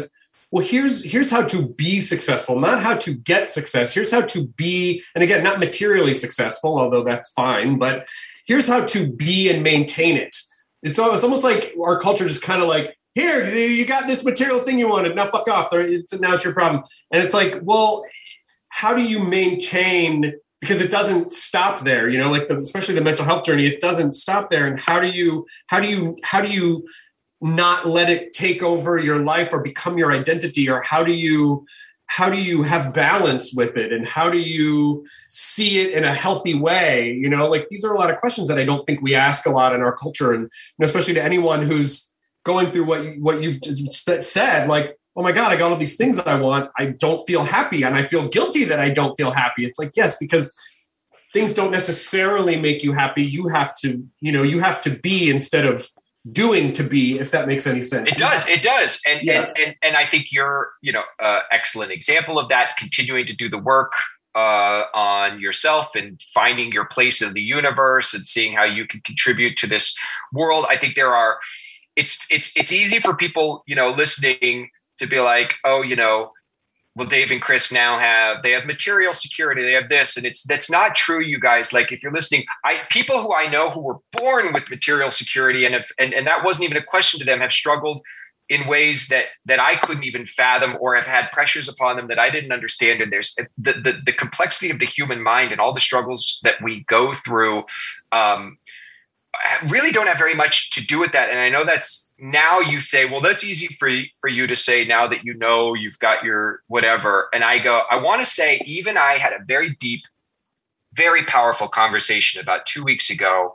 well, here's here's how to be successful, not how to get success. Here's how to be, and again, not materially successful, although that's fine, but here's how to be and maintain it. It's, it's almost like our culture just kind of like, here, you got this material thing you wanted, now fuck off. It's, now it's your problem. And it's like, well, how do you maintain, because it doesn't stop there, you know, like the, especially the mental health journey, it doesn't stop there. And how do you, how do you, how do you not let it take over your life or become your identity? Or how do you, how do you have balance with it? And how do you see it in a healthy way? You know, like these are a lot of questions that I don't think we ask a lot in our culture. And you know, especially to anyone who's going through what, you, what you've said, like, oh my God, I got all these things that I want. I don't feel happy. And I feel guilty that I don't feel happy. It's like, yes, because things don't necessarily make you happy. You have to, you know, you have to be instead of doing to be, if that makes any sense. It does. It does. And, yeah. and, and, and I think you're, you know, uh, excellent example of that, continuing to do the work uh, on yourself and finding your place in the universe and seeing how you can contribute to this world. I think there are, it's, it's, it's easy for people, you know, listening to be like, oh, you know, well, Dave and Chris now have, they have material security. They have this, and it's, that's not true, you guys. Like if you're listening, I, people who I know who were born with material security and, have, and, and that wasn't even a question to them, have struggled in ways that, that I couldn't even fathom, or have had pressures upon them that I didn't understand. And there's the, the, the complexity of the human mind and all the struggles that we go through, um, really don't have very much to do with that. And I know that's, now you say, well, that's easy for you, for you to say now that you know you've got your whatever. And I go, I want to say, even I had a very deep, very powerful conversation about two weeks ago.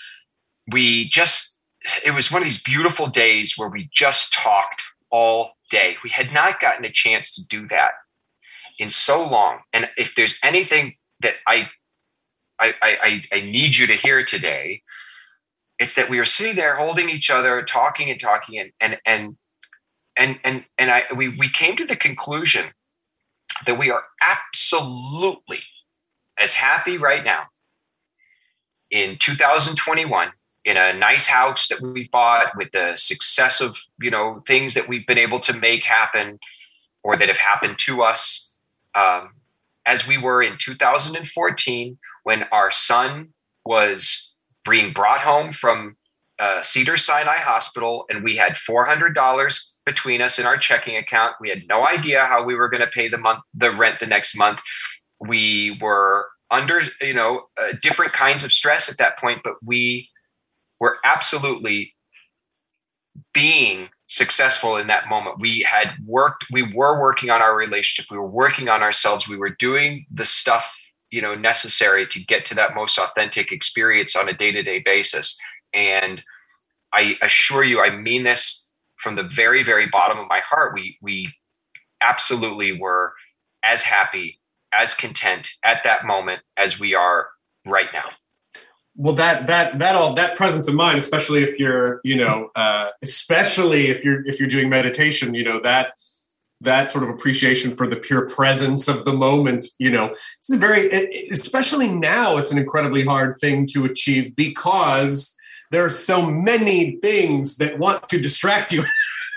We just, it was one of these beautiful days where we just talked all day. We had not gotten a chance to do that in so long. And if there's anything that I, I, I, I need you to hear today, it's that we were sitting there holding each other, talking and talking, and and and and and and I we we came to the conclusion that we are absolutely as happy right now in two thousand twenty-one in a nice house that we've bought with the success of, you know, things that we've been able to make happen or that have happened to us, um, as we were in two thousand fourteen when our son was being brought home from uh, Cedars-Sinai Hospital, and we had four hundred dollars between us in our checking account. We had no idea how we were going to pay the month, the rent the next month. We were under, you know, uh, different kinds of stress at that point, but we were absolutely being successful in that moment. We had worked, we were working on our relationship. We were working on ourselves. We were doing the stuff, you know, necessary to get to that most authentic experience on a day-to-day basis. And I assure you, I mean this from the very, very bottom of my heart. We, we absolutely were as happy, as content at that moment as we are right now. Well, that, that, that all, that presence of mind, especially if you're, you know, uh, especially if you're, if you're doing meditation, you know, that, that sort of appreciation for the pure presence of the moment, you know, it's a very, especially now, it's an incredibly hard thing to achieve because there are so many things that want to distract you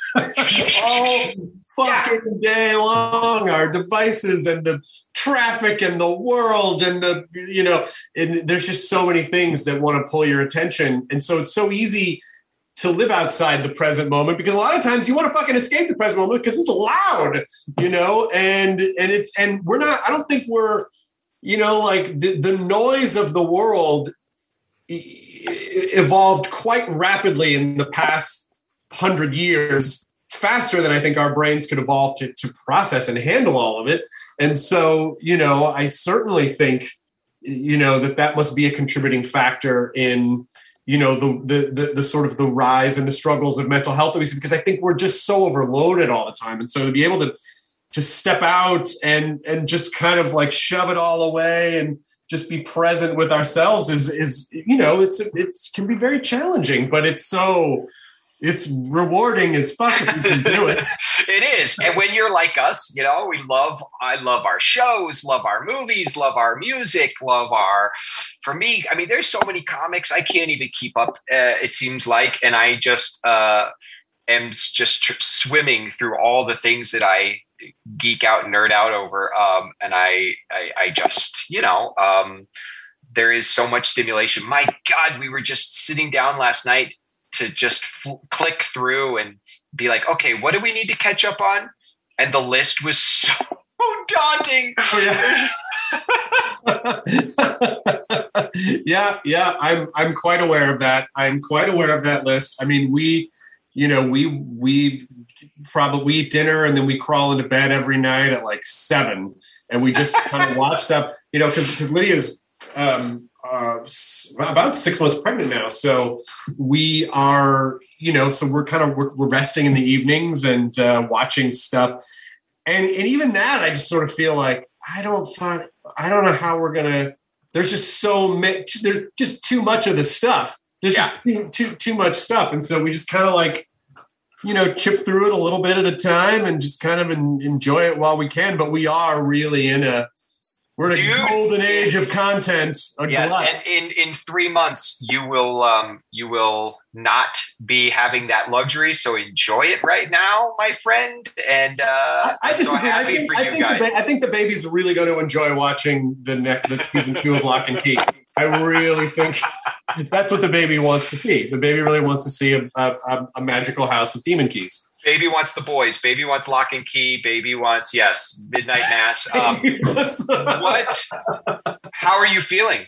all fucking day long, our devices and the traffic and the world and the, you know, and there's just so many things that want to pull your attention. And so it's so easy to live outside the present moment because a lot of times you want to fucking escape the present moment because it's loud, you know, and, and it's, and we're not, I don't think we're, you know, like the, the noise of the world e- evolved quite rapidly in the past hundred years, faster than I think our brains could evolve to, to process and handle all of it. And so, you know, I certainly think, you know, that that must be a contributing factor in, you know, the, the, the, the sort of the rise and the struggles of mental health that we see, because I think we're just so overloaded all the time. And so to be able to, to step out and, and just kind of like shove it all away and just be present with ourselves is, is, you know, it's, it's can be very challenging, but it's so, it's rewarding as fuck if you can do it. It is. And when you're like us, you know, we love, I love our shows, love our movies, love our music, love our, for me, I mean, there's so many comics I can't even keep up, uh, it seems like. And I just, uh, am just tr- swimming through all the things that I geek out and nerd out over. Um, and I, I, I just, you know, um, there is so much stimulation. My God, we were just sitting down last night to just fl- click through and be like, okay, what do we need to catch up on? And the list was so daunting. Oh, yeah. yeah, yeah, I'm I'm quite aware of that. I'm quite aware of that list. I mean, we, you know, we we probably eat dinner and then we crawl into bed every night at like seven, and we just kind of watch stuff, you know, because Lydia's um, uh, about six months pregnant now, so we are, you know, so we're kind of we're, we're resting in the evenings and uh, watching stuff, and and even that, I just sort of feel like I don't find I don't know how we're gonna. There's just so much. There's just too much of the stuff. There's yeah. just too, too too much stuff, and so we just kind of like, you know, chip through it a little bit at a time and just kind of en- enjoy it while we can. But we are really in a we're in a Dude, golden age of content. Yes, glut. And in in three months you will um, you will not be having that luxury. So enjoy it right now, my friend. And uh, I, I I'm just so happy I think, for I you think guys. The ba- I think the baby's really going to enjoy watching the next the season two of Lock and Key. I really think that's what the baby wants to see. The baby really wants to see a, a, a magical house with demon keys. Baby wants the boys. Baby wants Lock and Key. Baby wants, yes, Midnight Mass. Um, what? How are you feeling?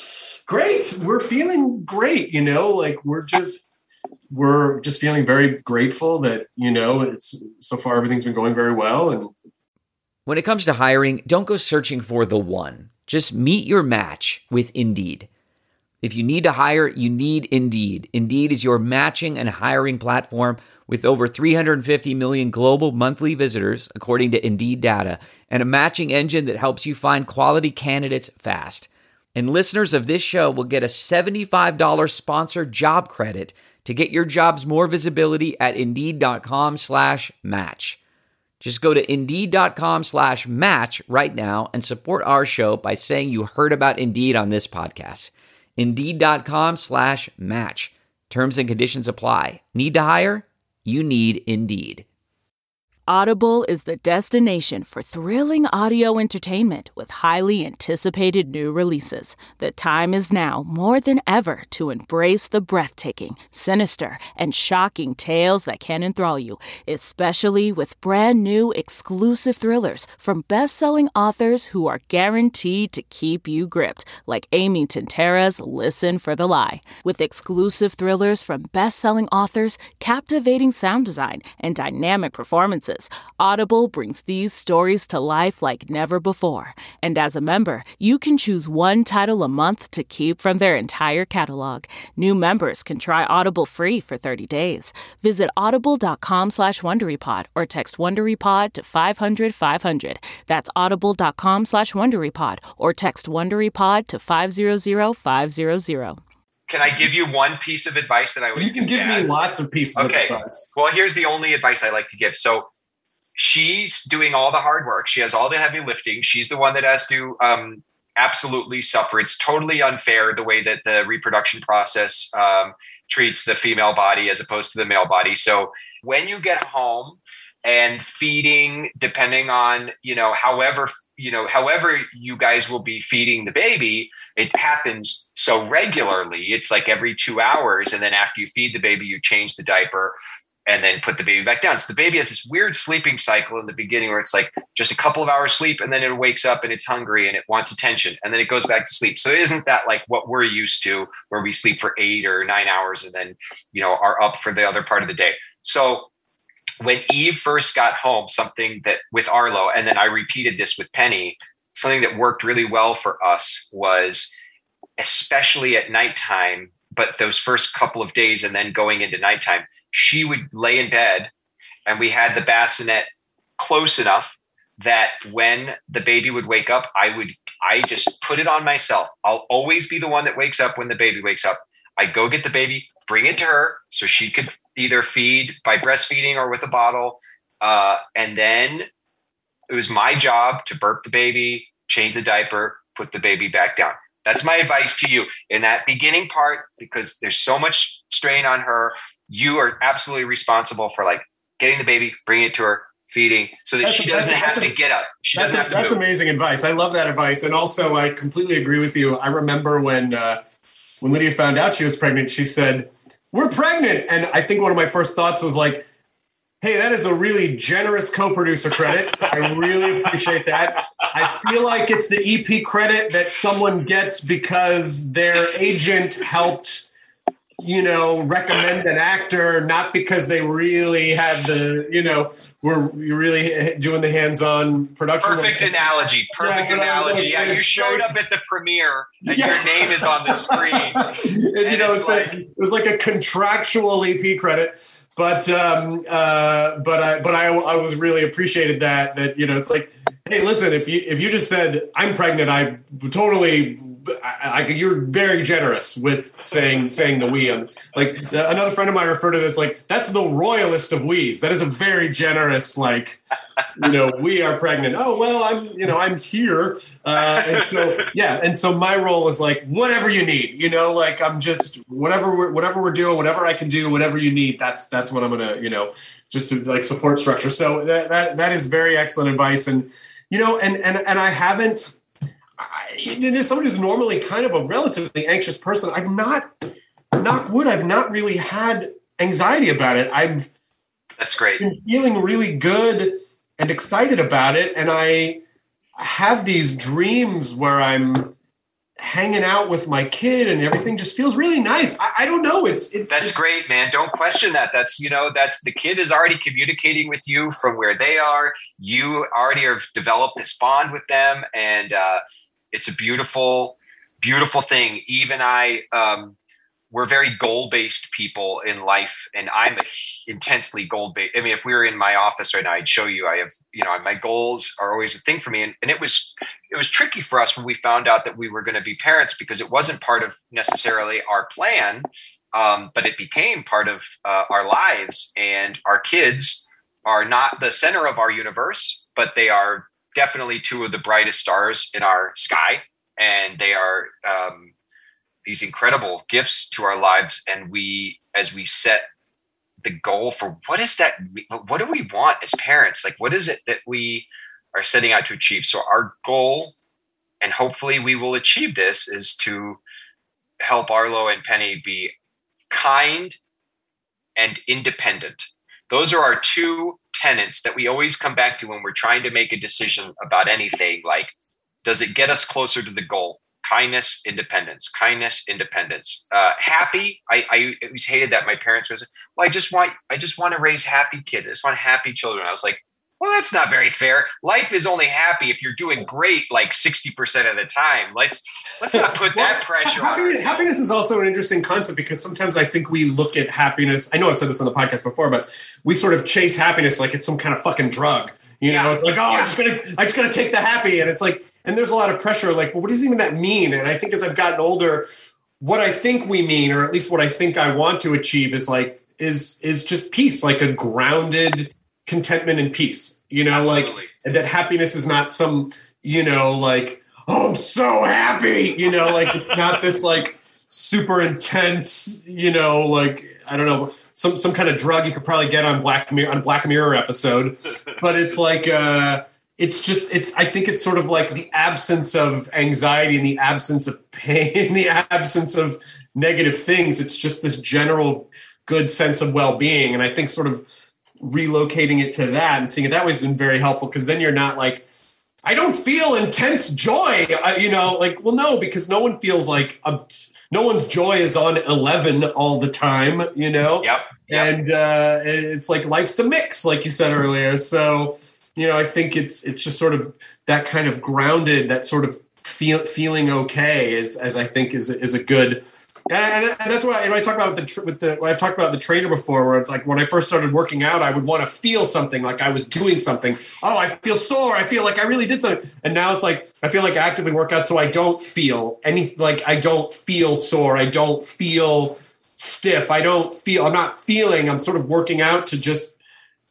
Great. We're feeling great. You know, like we're just we're just feeling very grateful that, you know, it's so far everything's been going very well. And when it comes to hiring, don't go searching for the one. Just meet your match with Indeed. If you need to hire, you need Indeed. Indeed is your matching and hiring platform with over three hundred fifty million global monthly visitors, according to Indeed data, and a matching engine that helps you find quality candidates fast. And listeners of this show will get a seventy-five dollars sponsored job credit to get your jobs more visibility at Indeed.com slash match. Just go to Indeed.com slash match right now and support our show by saying you heard about Indeed on this podcast. Indeed.com slash match. Terms and conditions apply. Need to hire? You need Indeed. Audible is the destination for thrilling audio entertainment with highly anticipated new releases. The time is now more than ever to embrace the breathtaking, sinister, and shocking tales that can enthrall you, especially with brand new exclusive thrillers from best-selling authors who are guaranteed to keep you gripped, like Amy Tintera's Listen for the Lie. With exclusive thrillers from best-selling authors, captivating sound design, and dynamic performances, Audible brings these stories to life like never before. And as a member, you can choose one title a month to keep from their entire catalog. New members can try Audible free for thirty days. Visit audible.com slash WonderyPod or text WonderyPod to five hundred five hundred. That's audible.com slash WonderyPod or text WonderyPod to five hundred five hundred. Can I give you one piece of advice that I always give? You can give me lots of pieces okay. of advice. Well, here's the only advice I like to give. So she's doing all the hard work. She has all the heavy lifting. She's the one that has to um, absolutely suffer. It's totally unfair the way that the reproduction process um, treats the female body as opposed to the male body. So when you get home and feeding, depending on, you know, however, you know, however you guys will be feeding the baby, it happens so regularly. It's like every two hours. And then after you feed the baby, you change the diaper and then put the baby back down. So the baby has this weird sleeping cycle in the beginning where it's like just a couple of hours sleep and then it wakes up and it's hungry and it wants attention and then it goes back to sleep. So it isn't that like what we're used to where we sleep for eight or nine hours and then, you know, are up for the other part of the day. So when Eve first got home, something that with Arlo, and then I repeated this with Penny, something that worked really well for us was, especially at nighttime, but those first couple of days and then going into nighttime, she would lay in bed and we had the bassinet close enough that when the baby would wake up, I would, I just put it on myself. I'll always be the one that wakes up when the baby wakes up. I go get the baby, bring it to her so she could either feed by breastfeeding or with a bottle. Uh, and then it was my job to burp the baby, change the diaper, put the baby back down. That's my advice to you in that beginning part, because there's so much strain on her. you are absolutely responsible for like getting the baby, bringing it to her, feeding, so that That's she a- doesn't that's a- have that's to a- get up. She That's, doesn't a- have to that's move. amazing advice. I love that advice. And also, I completely agree with you. I remember when uh, when Lydia found out she was pregnant, she said, "We're pregnant." And I think one of my first thoughts was like, hey, that is a really generous co-producer credit. I really appreciate that. I feel like it's the E P credit that someone gets because their agent helped, you know, recommend an actor, not because they really had the, you know, were you really doing the hands-on production. Perfect analogy. Perfect Yeah, but I was analogy. like, Yeah, you it's showed very- up at the premiere and Yeah. your name is on the screen. and, you And know, it's it's like, it was like a contractual E P credit. But um, uh, but I but I I was really appreciated that that you know it's like, hey, listen, if you if you just said I'm pregnant, I totally I, I you're very generous with saying saying the we. And like another friend of mine referred to this like that's the royalist of we's. That is a very generous like you know we are pregnant. Oh well, I'm you know I'm here. Uh, and so yeah, and so my role is like whatever you need. You know, like I'm just whatever we're whatever we're doing, whatever I can do, whatever you need. That's that's what I'm gonna you know just to like support structure. So that that that is very excellent advice. And you know, and and and I haven't. I, as somebody who's normally kind of a relatively anxious person, I've not, knock wood, I've not really had anxiety about it. I've That's great. been feeling really good and excited about it. And I have these dreams where I'm hanging out with my kid and everything just feels really nice. I, I don't know. It's, it's, That's it's, great, man. Don't question that. That's, you know, that's the kid is already communicating with you from where they are. You already have developed this bond with them. And uh, it's a beautiful, beautiful thing. Even I, um, we're very goal-based people in life, and I'm a intensely goal-based. I mean, if we were in my office right now, I'd show you. I have, you know, my goals are always a thing for me, and, and it was, it was tricky for us when we found out that we were going to be parents because it wasn't part of necessarily our plan, um, but it became part of uh, our lives. And our kids are not the center of our universe, but they are definitely two of the brightest stars in our sky, and they are. Um, these incredible gifts to our lives. And we, as we set the goal for what is that, what do we want as parents? Like, what is it that we are setting out to achieve? So our goal, and hopefully we will achieve this, is to help Arlo and Penny be kind and independent. Those are our two tenets that we always come back to when we're trying to make a decision about anything. Like, does it get us closer to the goal? Kindness, independence, kindness, independence. Uh, happy. I, I always hated that. My parents was, well, I just want, I just want to raise happy kids. I just want happy children. I was like, well, that's not very fair. Life is only happy if you're doing great, like sixty percent of the time. Let's, let's not put well, that pressure on happiness, ourselves. happiness is also an interesting concept because sometimes I think we look at happiness. I know I've said this on the podcast before, but we sort of chase happiness like it's some kind of fucking drug. You know, Yeah. it's like, oh, Yeah. I'm just gonna, I just gotta take the happy, and it's like, and there's a lot of pressure. Like, well, what does even that mean? And I think as I've gotten older, what I think we mean, or at least what I think I want to achieve, is like, is is just peace, like a grounded contentment and peace. You know, Absolutely. like and that happiness is not some, you know, like, oh, I'm so happy. You know, like it's not this like super intense, you know, like I don't know. Some some kind of drug you could probably get on Black Mirror on Black Mirror episode, but it's like uh, it's just it's. I think it's sort of like the absence of anxiety and the absence of pain, the absence of negative things. It's just this general good sense of well-being, and I think sort of relocating it to that and seeing it that way has been very helpful because then you're not like, I don't feel intense joy, uh, you know, like well, no, because no one feels like a. No one's joy is on eleven all the time, you know? Yep. yep. And uh, and it's like life's a mix, like you said earlier. So, you know, I think it's it's just sort of that kind of grounded, that sort of feel, feeling okay is, as I think is is a good. And, and that's why I talk about with the with the when I've talked about the trainer before, where it's like when I first started working out, I would want to feel something, like I was doing something. Oh, I feel sore. I feel like I really did something. And now it's like I feel like I actively work out so I don't feel any, like I don't feel sore. I don't feel stiff. I don't feel. I'm not feeling. I'm sort of working out to just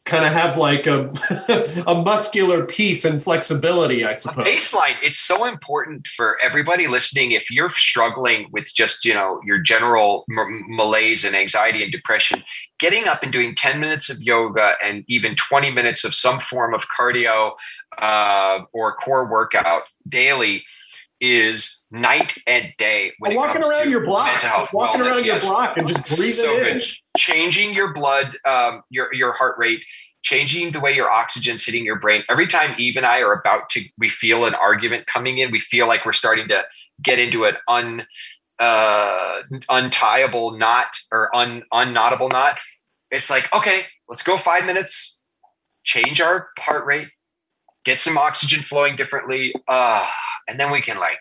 kind of have like a a muscular peace and flexibility, I suppose. A baseline. It's so important for everybody listening. If you're struggling with just, you know, your general m- malaise and anxiety and depression, getting up and doing ten minutes of yoga and even twenty minutes of some form of cardio uh, or core workout daily is night and day. When well, it walking comes around to your block, mental health, just walking wellness, around yes. your block and just breathing so in. Good. Changing your blood, um, your your heart rate, changing the way your oxygen's hitting your brain. Every time Eve and I are about to, we feel an argument coming in, we feel like we're starting to get into an un, uh, untieable knot or un, unknotable knot. It's like, okay, let's go five minutes, change our heart rate, get some oxygen flowing differently, uh, and then we can like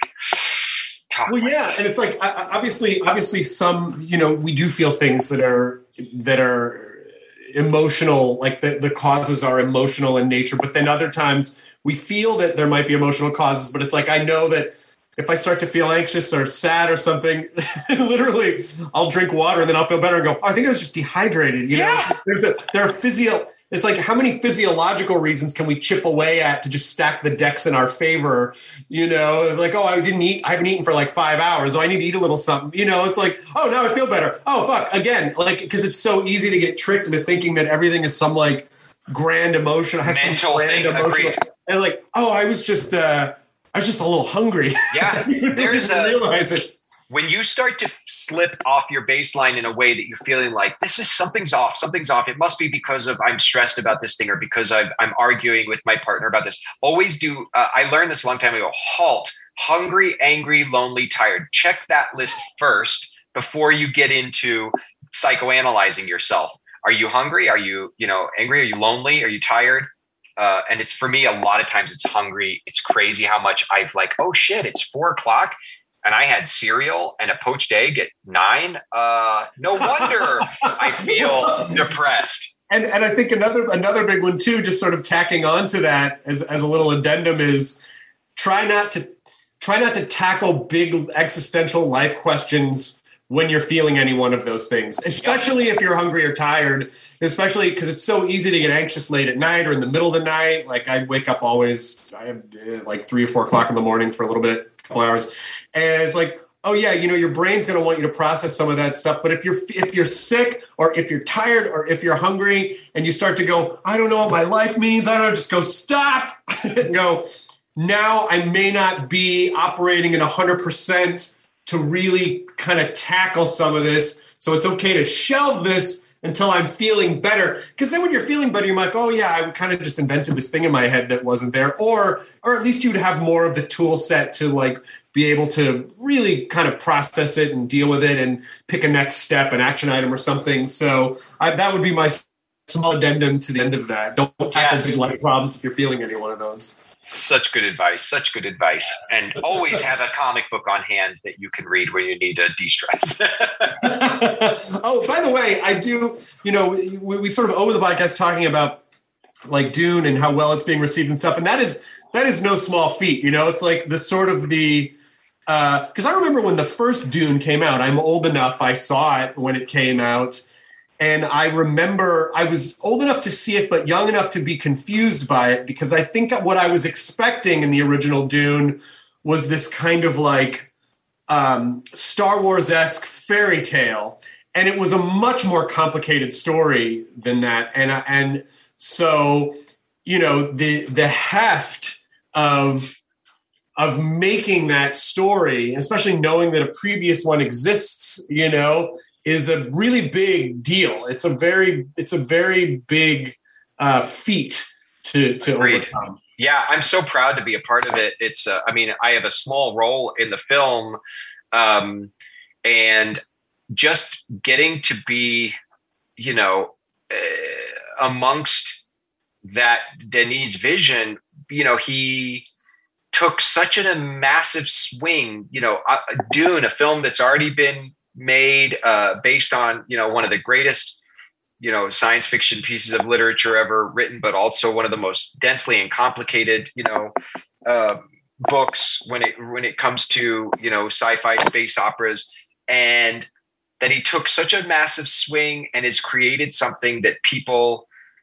talk. Well, yeah, and it's like obviously, obviously, some you know we do feel things that are that are emotional, like the the causes are emotional in nature. But then other times we feel that there might be emotional causes, but it's like I know that if I start to feel anxious or sad or something, literally, I'll drink water and then I'll feel better and go, oh, I think I was just dehydrated. You yeah. know, there's a, there are physio. It's like, how many physiological reasons can we chip away at to just stack the decks in our favor? You know, it's like, oh, I didn't eat. I haven't eaten for like five hours. Oh, I need to eat a little something. You know, it's like, oh, now I feel better. Oh, fuck. Again, like, because it's so easy to get tricked into thinking that everything is some like grand emotion. Has Mental some grand thing. emotional. Agreed. And like, oh, I was just, uh, I was just a little hungry. Yeah. There's a, realize it. When you start to slip off your baseline in a way that you're feeling like this is something's off, something's off. It must be because of I'm stressed about this thing or because I've, I'm arguing with my partner about this. Always do. Uh, I learned this a long time ago. Halt. Hungry, angry, lonely, tired. Check that list first before you get into psychoanalyzing yourself. Are you hungry? Are you, you know, angry? Are you lonely? Are you tired? Uh, and it's for me, a lot of times it's hungry. It's crazy how much I've like, oh shit, it's four o'clock. And I had cereal and a poached egg at nine. Uh, no wonder I feel depressed. And and I think another another big one too, just sort of tacking on to that as, as a little addendum, is try not to try not to tackle big existential life questions when you're feeling any one of those things, especially if you're hungry or tired, especially because it's so easy to get anxious late at night or in the middle of the night. Like I wake up always, I have uh, like three or four o'clock in the morning for a little bit, a couple hours. And it's like, oh yeah, you know, your brain's going to want you to process some of that stuff. But if you're, if you're sick or if you're tired or if you're hungry and you start to go, I don't know what my life means. I don't know, just go stop and go, now I may not be operating at a hundred percent to really kind of tackle some of this. So it's okay to shelve this until I'm feeling better. Because then when you're feeling better, you're like, oh yeah, I kind of just invented this thing in my head that wasn't there. Or or at least you'd have more of the tool set to like be able to really kind of process it and deal with it and pick a next step, an action item or something. So I, that would be my small addendum to the end of that. Don't tackle Yes. big life problems if you're feeling any one of those. Such good advice, such good advice. And always have a comic book on hand that you can read when you need to de-stress. Oh, by the way, I do, you know, we, we sort of over the podcast talking about like Dune and how well it's being received and stuff. And that is, that is no small feat. You know, it's like the sort of the, uh, cause I remember when the first Dune came out, I'm old enough. I saw it when it came out. And I remember I was old enough to see it, but young enough to be confused by it, because I think what I was expecting in the original Dune was this kind of like um, Star Wars-esque fairy tale. And it was a much more complicated story than that. And, and so, you know, the, the heft of, of making that story, especially knowing that a previous one exists, you know, is a really big deal. It's a very, it's a very big uh, feat to to Agreed. overcome. Yeah, I'm so proud to be a part of it. It's, uh, I mean, I have a small role in the film, um, and just getting to be, you know, uh, amongst that Denis vision. You know, he took such a massive swing. You know, uh, Dune, a film that's already been made uh, based on, you know, one of the greatest, you know, science fiction pieces of literature ever written, but also one of the most densely and complicated, you know, uh, books when it when it comes to, you know, sci-fi space operas, and that he took such a massive swing and has created something that people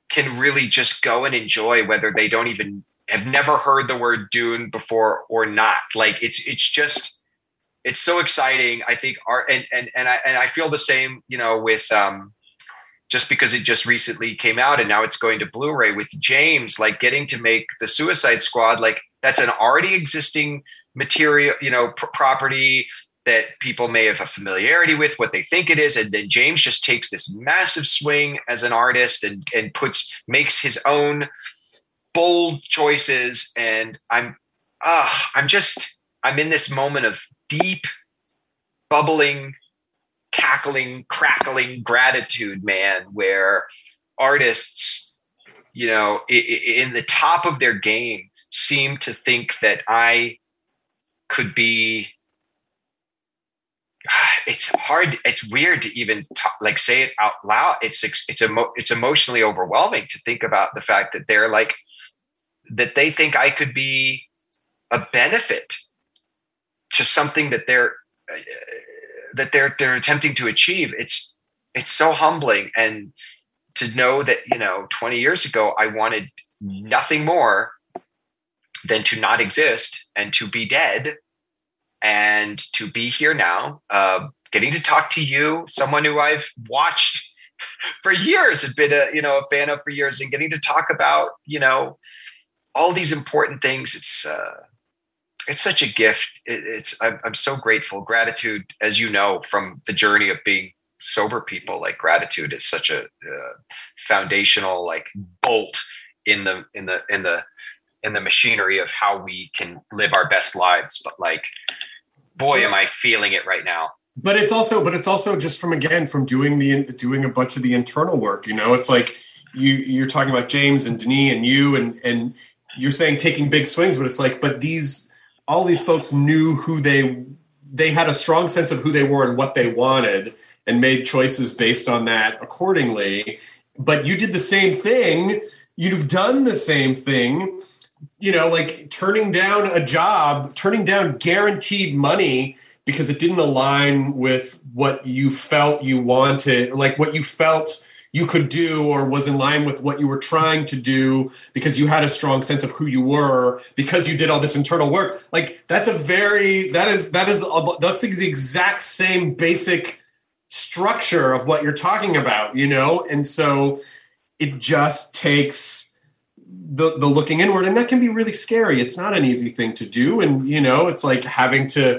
can really just go and enjoy, whether they don't even have never heard the word Dune before or not. Like it's, it's just, it's so exciting. I think art and, and, and I, and I feel the same, you know, with, um, just because it just recently came out and now it's going to Blu-ray with James, like getting to make the Suicide Squad, like that's an already existing material, you know, pr- property that people may have a familiarity with, what they think it is. And then James just takes this massive swing as an artist and, and puts, makes his own bold choices. And I'm, uh, I'm just, I'm in this moment of deep, bubbling, cackling, crackling gratitude, man, where artists, you know, in the top of their game seem to think that I could be, it's hard. It's weird to even talk, like say it out loud. It's, it's, emo, it's emotionally overwhelming to think about the fact that they're like, that they think I could be a benefit to something that they're, uh, that they're, they're attempting to achieve. It's, it's so humbling. And to know that, you know, twenty years ago, I wanted nothing more than to not exist and to be dead. And to be here now, uh, getting to talk to you, someone who I've watched for years, have been a, you know, a fan of for years, and getting to talk about, you know, all these important things. It's, uh, it's such a gift. It, it's, I'm, I'm so grateful. Gratitude, as you know, from the journey of being sober people, like gratitude is such a uh, foundational, like bolt in the, in the, in the, in the machinery of how we can live our best lives. But like, boy, am I feeling it right now. But it's also, but it's also just from, again, from doing the, doing a bunch of the internal work, you know, it's like you, you're talking about James and Denis and you, and, and you're saying taking big swings, but it's like, but these, all these folks knew who they, they had a strong sense of who they were and what they wanted and made choices based on that accordingly. But you did the same thing. You'd have done the same thing. You know, like turning down a job, turning down guaranteed money because it didn't align with what you felt you wanted, like what you felt you could do or was in line with what you were trying to do because you had a strong sense of who you were, because you did all this internal work. Like that's a very, that is, that is, that's the exact same basic structure of what you're talking about, you know? And so it just takes the the looking inward, and that can be really scary. It's not an easy thing to do. And, you know, it's like having to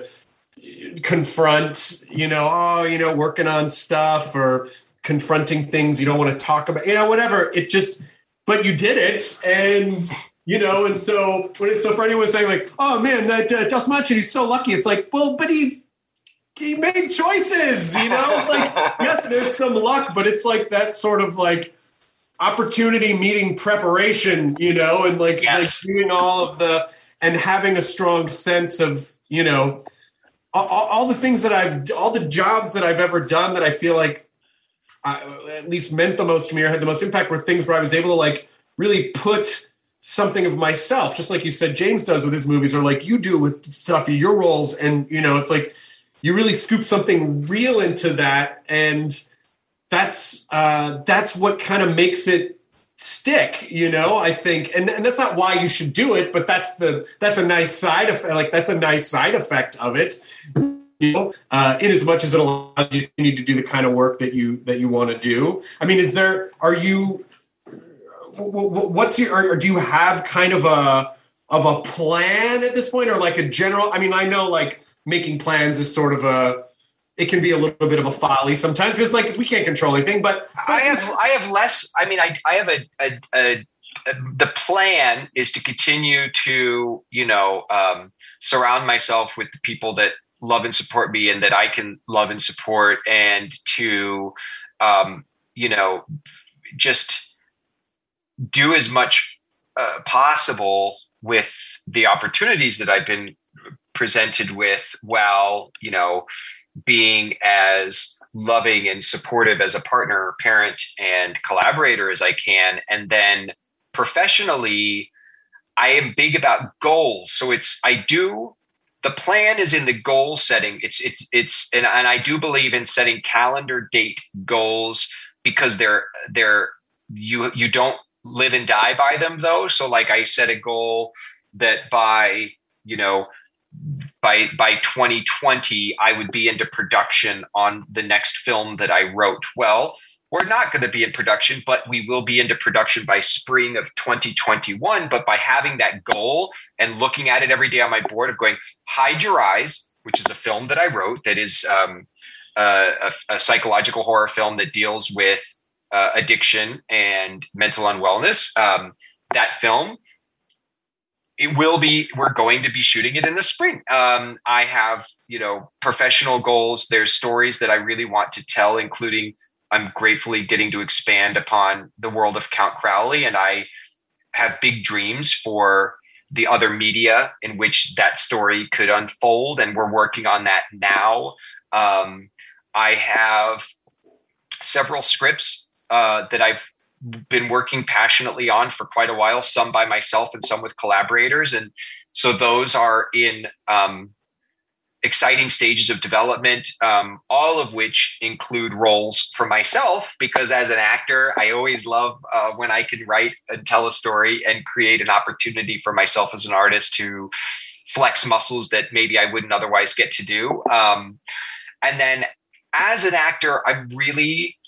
confront, you know, oh, you know, working on stuff or confronting things you don't want to talk about, you know, whatever. It just, but you did it. And, you know, and so when it's so for anyone saying like, oh man, that uh, Dustin Machin, he's so lucky. It's like, well, but he's, he made choices, you know, it's like, yes, there's some luck, but it's like that sort of like opportunity meeting preparation, you know, and like, yes. like doing all of the, and having a strong sense of, you know, all, all the things that I've, all the jobs that I've ever done that I feel like I, at least meant the most to me or had the most impact were things where I was able to like really put something of myself, just like you said, James does with his movies, or like you do with stuff, your roles. And, you know, it's like, you really scoop something real into that. And that's, uh, that's what kind of makes it stick, you know, I think. And, and that's not why you should do it, but that's the, that's a nice side effect. Like that's a nice side effect of it, you know, uh, in as much as it allows you to do the kind of work that you, that you want to do. I mean, is there, are you, what's your, or do you have kind of a, of a plan at this point, or like a general, I mean, I know like making plans is sort of a, it can be a little bit of a folly sometimes because like, cause we can't control anything, but, but I have, I have less, I mean, I, I have a, a, a, a, the plan is to continue to, you know, um, surround myself with the people that love and support me and that I can love and support, and to, um, you know, just do as much uh, possible with the opportunities that I've been presented with, while, you know, being as loving and supportive as a partner, parent, and collaborator as I can. And then professionally, I am big about goals. So it's, I do, the plan is in the goal setting. It's, it's, it's, and, and I do believe in setting calendar date goals, because they're, they're, you you don't live and die by them though. So like I set a goal that by, you know, by by twenty twenty, I would be into production on the next film that I wrote. Well, we're not going to be in production, but we will be into production by spring of twenty twenty-one. But by having that goal and looking at it every day on my board of going, Hide Your Eyes, which is a film that I wrote that is um, a, a, a psychological horror film that deals with uh, addiction and mental unwellness. Um, that film, it will be, we're going to be shooting it in the spring. Um, I have, you know, professional goals. There's stories that I really want to tell, including I'm gratefully getting to expand upon the world of Count Crowley. And I have big dreams for the other media in which that story could unfold. And we're working on that now. Um, I have several scripts uh, that I've been working passionately on for quite a while, some by myself and some with collaborators. And so those are in um, exciting stages of development, um, all of which include roles for myself, because as an actor, I always love uh, when I can write and tell a story and create an opportunity for myself as an artist to flex muscles that maybe I wouldn't otherwise get to do. Um, and then as an actor, I really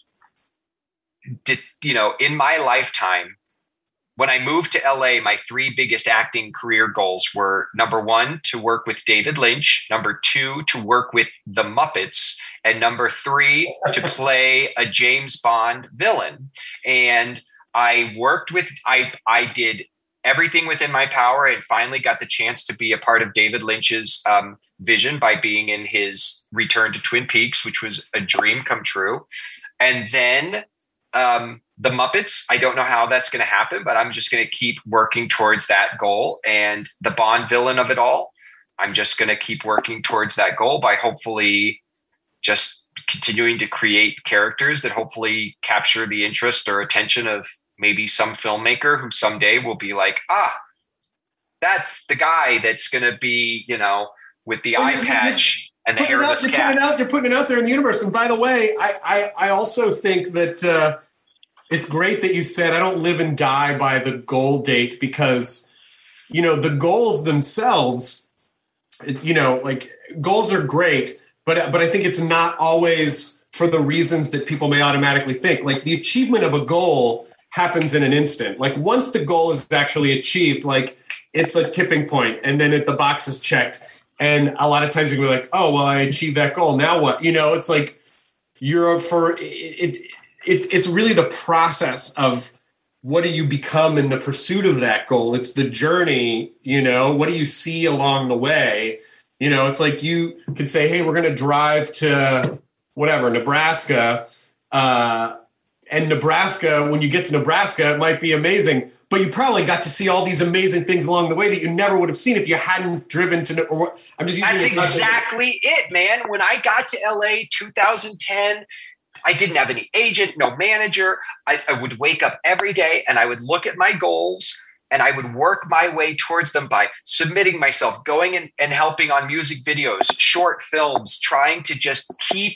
did, you know, in my lifetime, when I moved to L A, my three biggest acting career goals were number one, to work with David Lynch, number two, to work with the Muppets, and number three, to play a James Bond villain. And I worked with, I, I did everything within my power and finally got the chance to be a part of David Lynch's um, vision by being in his return to Twin Peaks, which was a dream come true. And then um, the Muppets, I don't know how that's going to happen, but I'm just going to keep working towards that goal. And the Bond villain of it all, I'm just going to keep working towards that goal by hopefully just continuing to create characters that hopefully capture the interest or attention of maybe some filmmaker who someday will be like, ah, that's the guy that's going to be, you know, with the well, eye patch and the hairless out, cat. Putting it out, they're putting it out there in the universe. And by the way, I, I, I also think that uh, it's great that you said I don't live and die by the goal date, because, you know, the goals themselves, you know, like goals are great, but but I think it's not always for the reasons that people may automatically think. Like the achievement of a goal happens in an instant. Like once the goal is actually achieved, like it's a tipping point, and then it, the box is checked. And a lot of times you can be like, oh, well, I achieved that goal. Now what? You know, it's like you're for it. it, it it's really the process of what do you become in the pursuit of that goal? It's the journey, you know, what do you see along the way? You know, it's like you could say, hey, we're going to drive to whatever, Nebraska. Uh, and Nebraska, when you get to Nebraska, it might be amazing. But you probably got to see all these amazing things along the way that you never would have seen if you hadn't driven to. Or, I'm just using That's exactly it, man. When I got to L A two thousand ten, I didn't have any agent, no manager. I, I would wake up every day and I would look at my goals and I would work my way towards them by submitting myself, going in and helping on music videos, short films, trying to just keep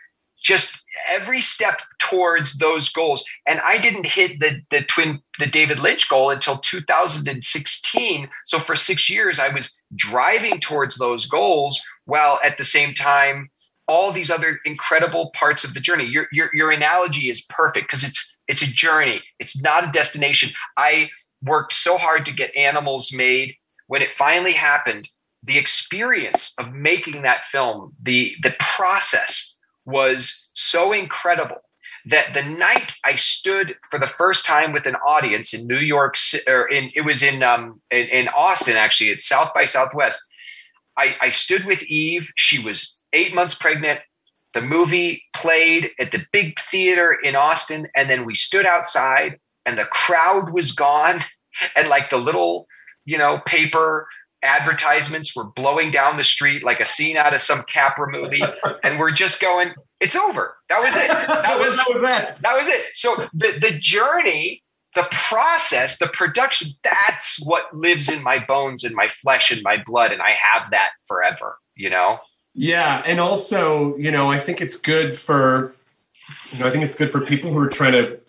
just every step towards those goals. And I didn't hit the the twin the David Lynch goal until two thousand sixteen. So for six years, I was driving towards those goals while at the same time, all these other incredible parts of the journey. Your your, your analogy is perfect because it's it's a journey. It's not a destination. I worked so hard to get Animals made. When it finally happened, the experience of making that film, the the process was so incredible that the night I stood for the first time with an audience in New York, or in it was in um in, in Austin, actually, at South by Southwest. I, I stood with Eve. She was eight months pregnant. The movie played at the big theater in Austin, and then we stood outside, and the crowd was gone, and like the little, you know, paper advertisements were blowing down the street like a scene out of some Capra movie, and we're just going, it's over. That was it. That was that was it. So the the journey, the process, the production, that's what lives in my bones and my flesh and my blood, and I have that forever, you know? Yeah, and also, you know, I think it's good for, you know, I think it's good for people who are trying to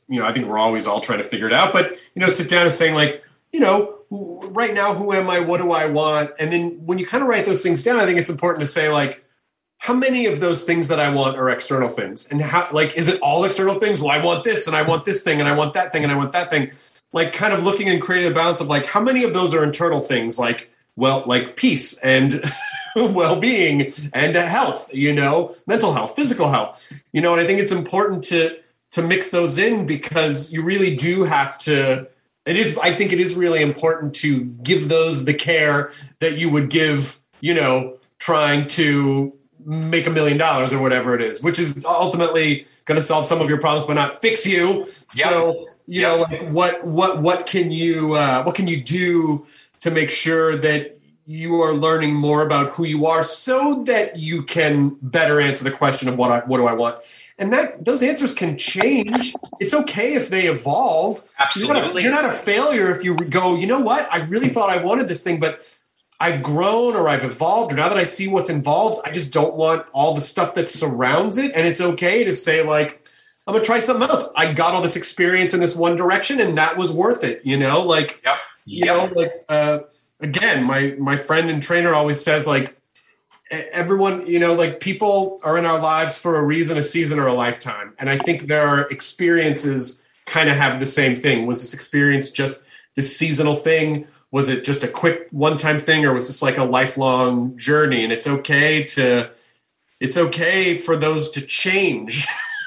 you know, I think we're always all trying to figure it out, but, you know, sit down and saying like, you know, right now, who am I? What do I want? And then when you kind of write those things down, I think it's important to say like, how many of those things that I want are external things? And how, like, is it all external things? Well, I want this and I want this thing and I want that thing and I want that thing. Like kind of looking and creating the balance of like, how many of those are internal things? Like, well, like peace and well-being and uh, health, you know, mental health, physical health, you know, and I think it's important to, to mix those in because you really do have to, it is, I think it is really important to give those the care that you would give, you know, trying to make a million dollars or whatever it is, which is ultimately going to solve some of your problems, but not fix you. Yep. So, you yep. know, like what, what, what can you, uh, what can you do to make sure that you are learning more about who you are so that you can better answer the question of what I, what do I want? And that those answers can change. It's okay if they evolve. Absolutely. You're not, you're not a failure if you go, you know what? I really thought I wanted this thing, but I've grown or I've evolved, or now that I see what's involved, I just don't want all the stuff that surrounds it. And it's okay to say like, I'm going to try something else. I got all this experience in this one direction and that was worth it. You know, like, yep. you yep. know, like, uh, again, my, my friend and trainer always says like, everyone, you know, like people are in our lives for a reason, a season, or a lifetime. And I think there are experiences kind of have the same thing. Was this experience just this seasonal thing? Was it just a quick one-time thing, or was this like a lifelong journey? And it's okay to, it's okay for those to change.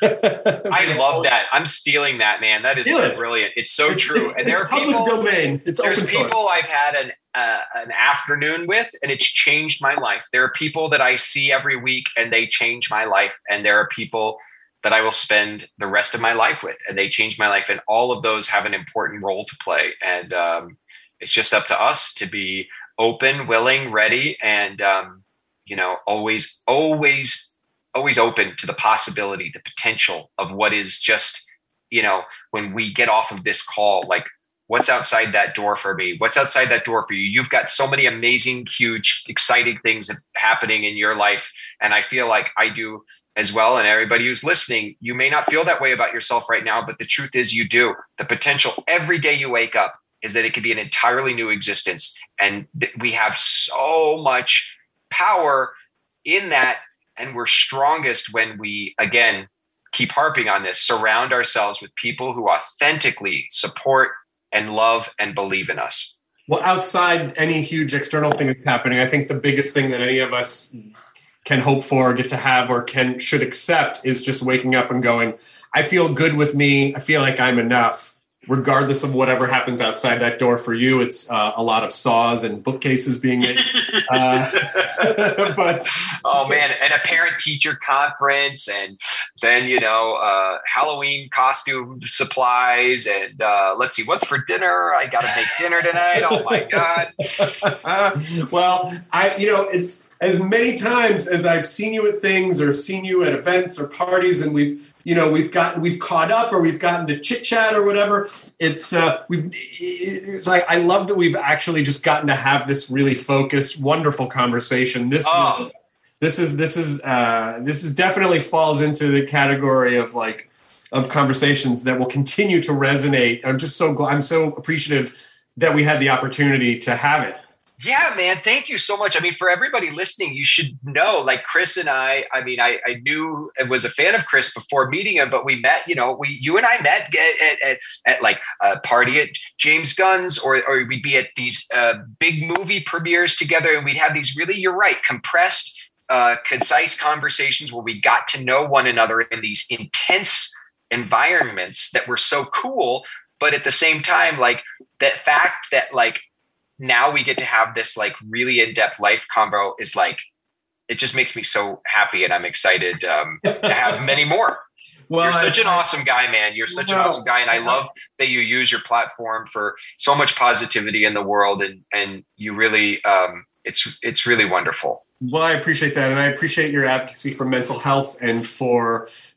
I love that. I'm stealing that, man. That is Feel so it. brilliant. It's so It's- true. it's- And there it's are public people, domain. It's there's open source. people I've had an uh, an afternoon with, and it's changed my life. There are people that I see every week, and they change my life. And there are people that I will spend the rest of my life with, and they change my life. And all of those have an important role to play. And um, it's just up to us to be open, willing, ready, and um, you know, always, always. always open to the possibility, the potential of what is just, you know, when we get off of this call, like what's outside that door for me? What's outside that door for you? You've got so many amazing, huge, exciting things happening in your life. And I feel like I do as well. And everybody who's listening, you may not feel that way about yourself right now, but the truth is you do. The potential every day you wake up is that it could be an entirely new existence. And th- we have so much power in that. And we're strongest when we, again, keep harping on this, surround ourselves with people who authentically support and love and believe in us. Well, outside any huge external thing that's happening, I think the biggest thing that any of us can hope for, get to have, or can should accept is just waking up and going, I feel good with me. I feel like I'm enough, regardless of whatever happens outside that door. For you, it's uh, a lot of saws and bookcases being made. Uh, but oh man, and a parent teacher conference, and then you know uh, Halloween costume supplies, and uh, let's see what's for dinner. I got to make dinner tonight. Oh my god. Well, I you know it's as many times as I've seen you at things or seen you at events or parties, and we've. You know, we've gotten, we've caught up, or we've gotten to chit chat or whatever. It's, uh, we've, it's like, I love that we've actually just gotten to have this really focused, wonderful conversation. This, oh. this is, this is, uh, this is definitely falls into the category of like, of conversations that will continue to resonate. I'm just so glad, I'm so appreciative that we had the opportunity to have it. Yeah, man. Thank you so much. I mean, for everybody listening, you should know, like Chris and I, I mean, I, I knew and was a fan of Chris before meeting him, but we met, you know, we, you and I met at, at, at, at like a party at James Gunn's, or, or we'd be at these uh, big movie premieres together. And we'd have these really, you're right, compressed, uh, concise conversations where we got to know one another in these intense environments that were so cool. But at the same time, like that fact that like, now we get to have this like really in-depth life convo is like, it just makes me so happy, and I'm excited um, to have many more. Well, You're such I, an awesome guy, man. You're such well, an awesome guy. And I love that you use your platform for so much positivity in the world. And, and you really, um, it's, it's really wonderful. Well, I appreciate that. And I appreciate your advocacy for mental health and for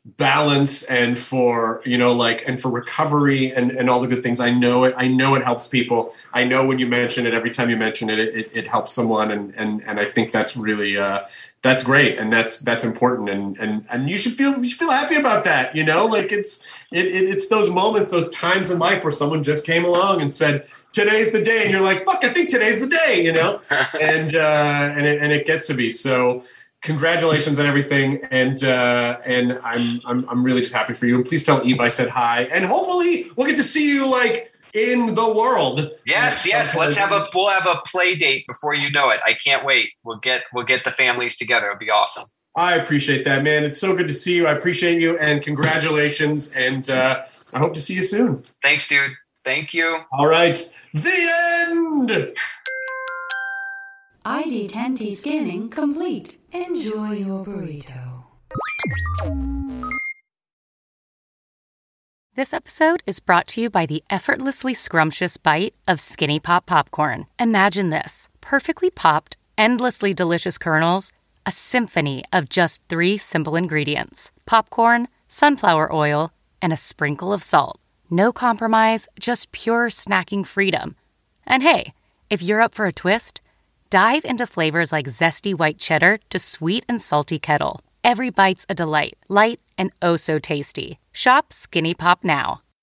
balance and for, you know, like, and for recovery and, and all the good things. I know it, I know it helps people. I know when you mention it, every time you mention it, it, it helps someone. And, and, and I think that's really, uh, that's great. And that's, that's important. And, and, and you should feel, you should feel happy about that. You know, like it's, it, it, it's those moments, those times in life where someone just came along and said, today's the day. And you're like, fuck, I think today's the day, you know? and, uh, and it, and it gets to be. So congratulations on everything. And, uh, and I'm, I'm, I'm really just happy for you. And please tell Eve I said hi, and hopefully we'll get to see you like in the world. Yes. Yes. Let's have a, we'll have a play date before you know it. I can't wait. We'll get, we'll get the families together. It'll be awesome. I appreciate that, man. It's so good to see you. I appreciate you, and congratulations. And, uh, I hope to see you soon. Thanks, dude. Thank you. All right. The end. I D ten T scanning complete. Enjoy your burrito. This episode is brought to you by the effortlessly scrumptious bite of Skinny Pop Popcorn. Imagine this: perfectly popped, endlessly delicious kernels, a symphony of just three simple ingredients: popcorn, sunflower oil, and a sprinkle of salt. No compromise, just pure snacking freedom. And hey, if you're up for a twist, dive into flavors like zesty white cheddar to sweet and salty kettle. Every bite's a delight, light and oh so tasty. Shop Skinny Pop now,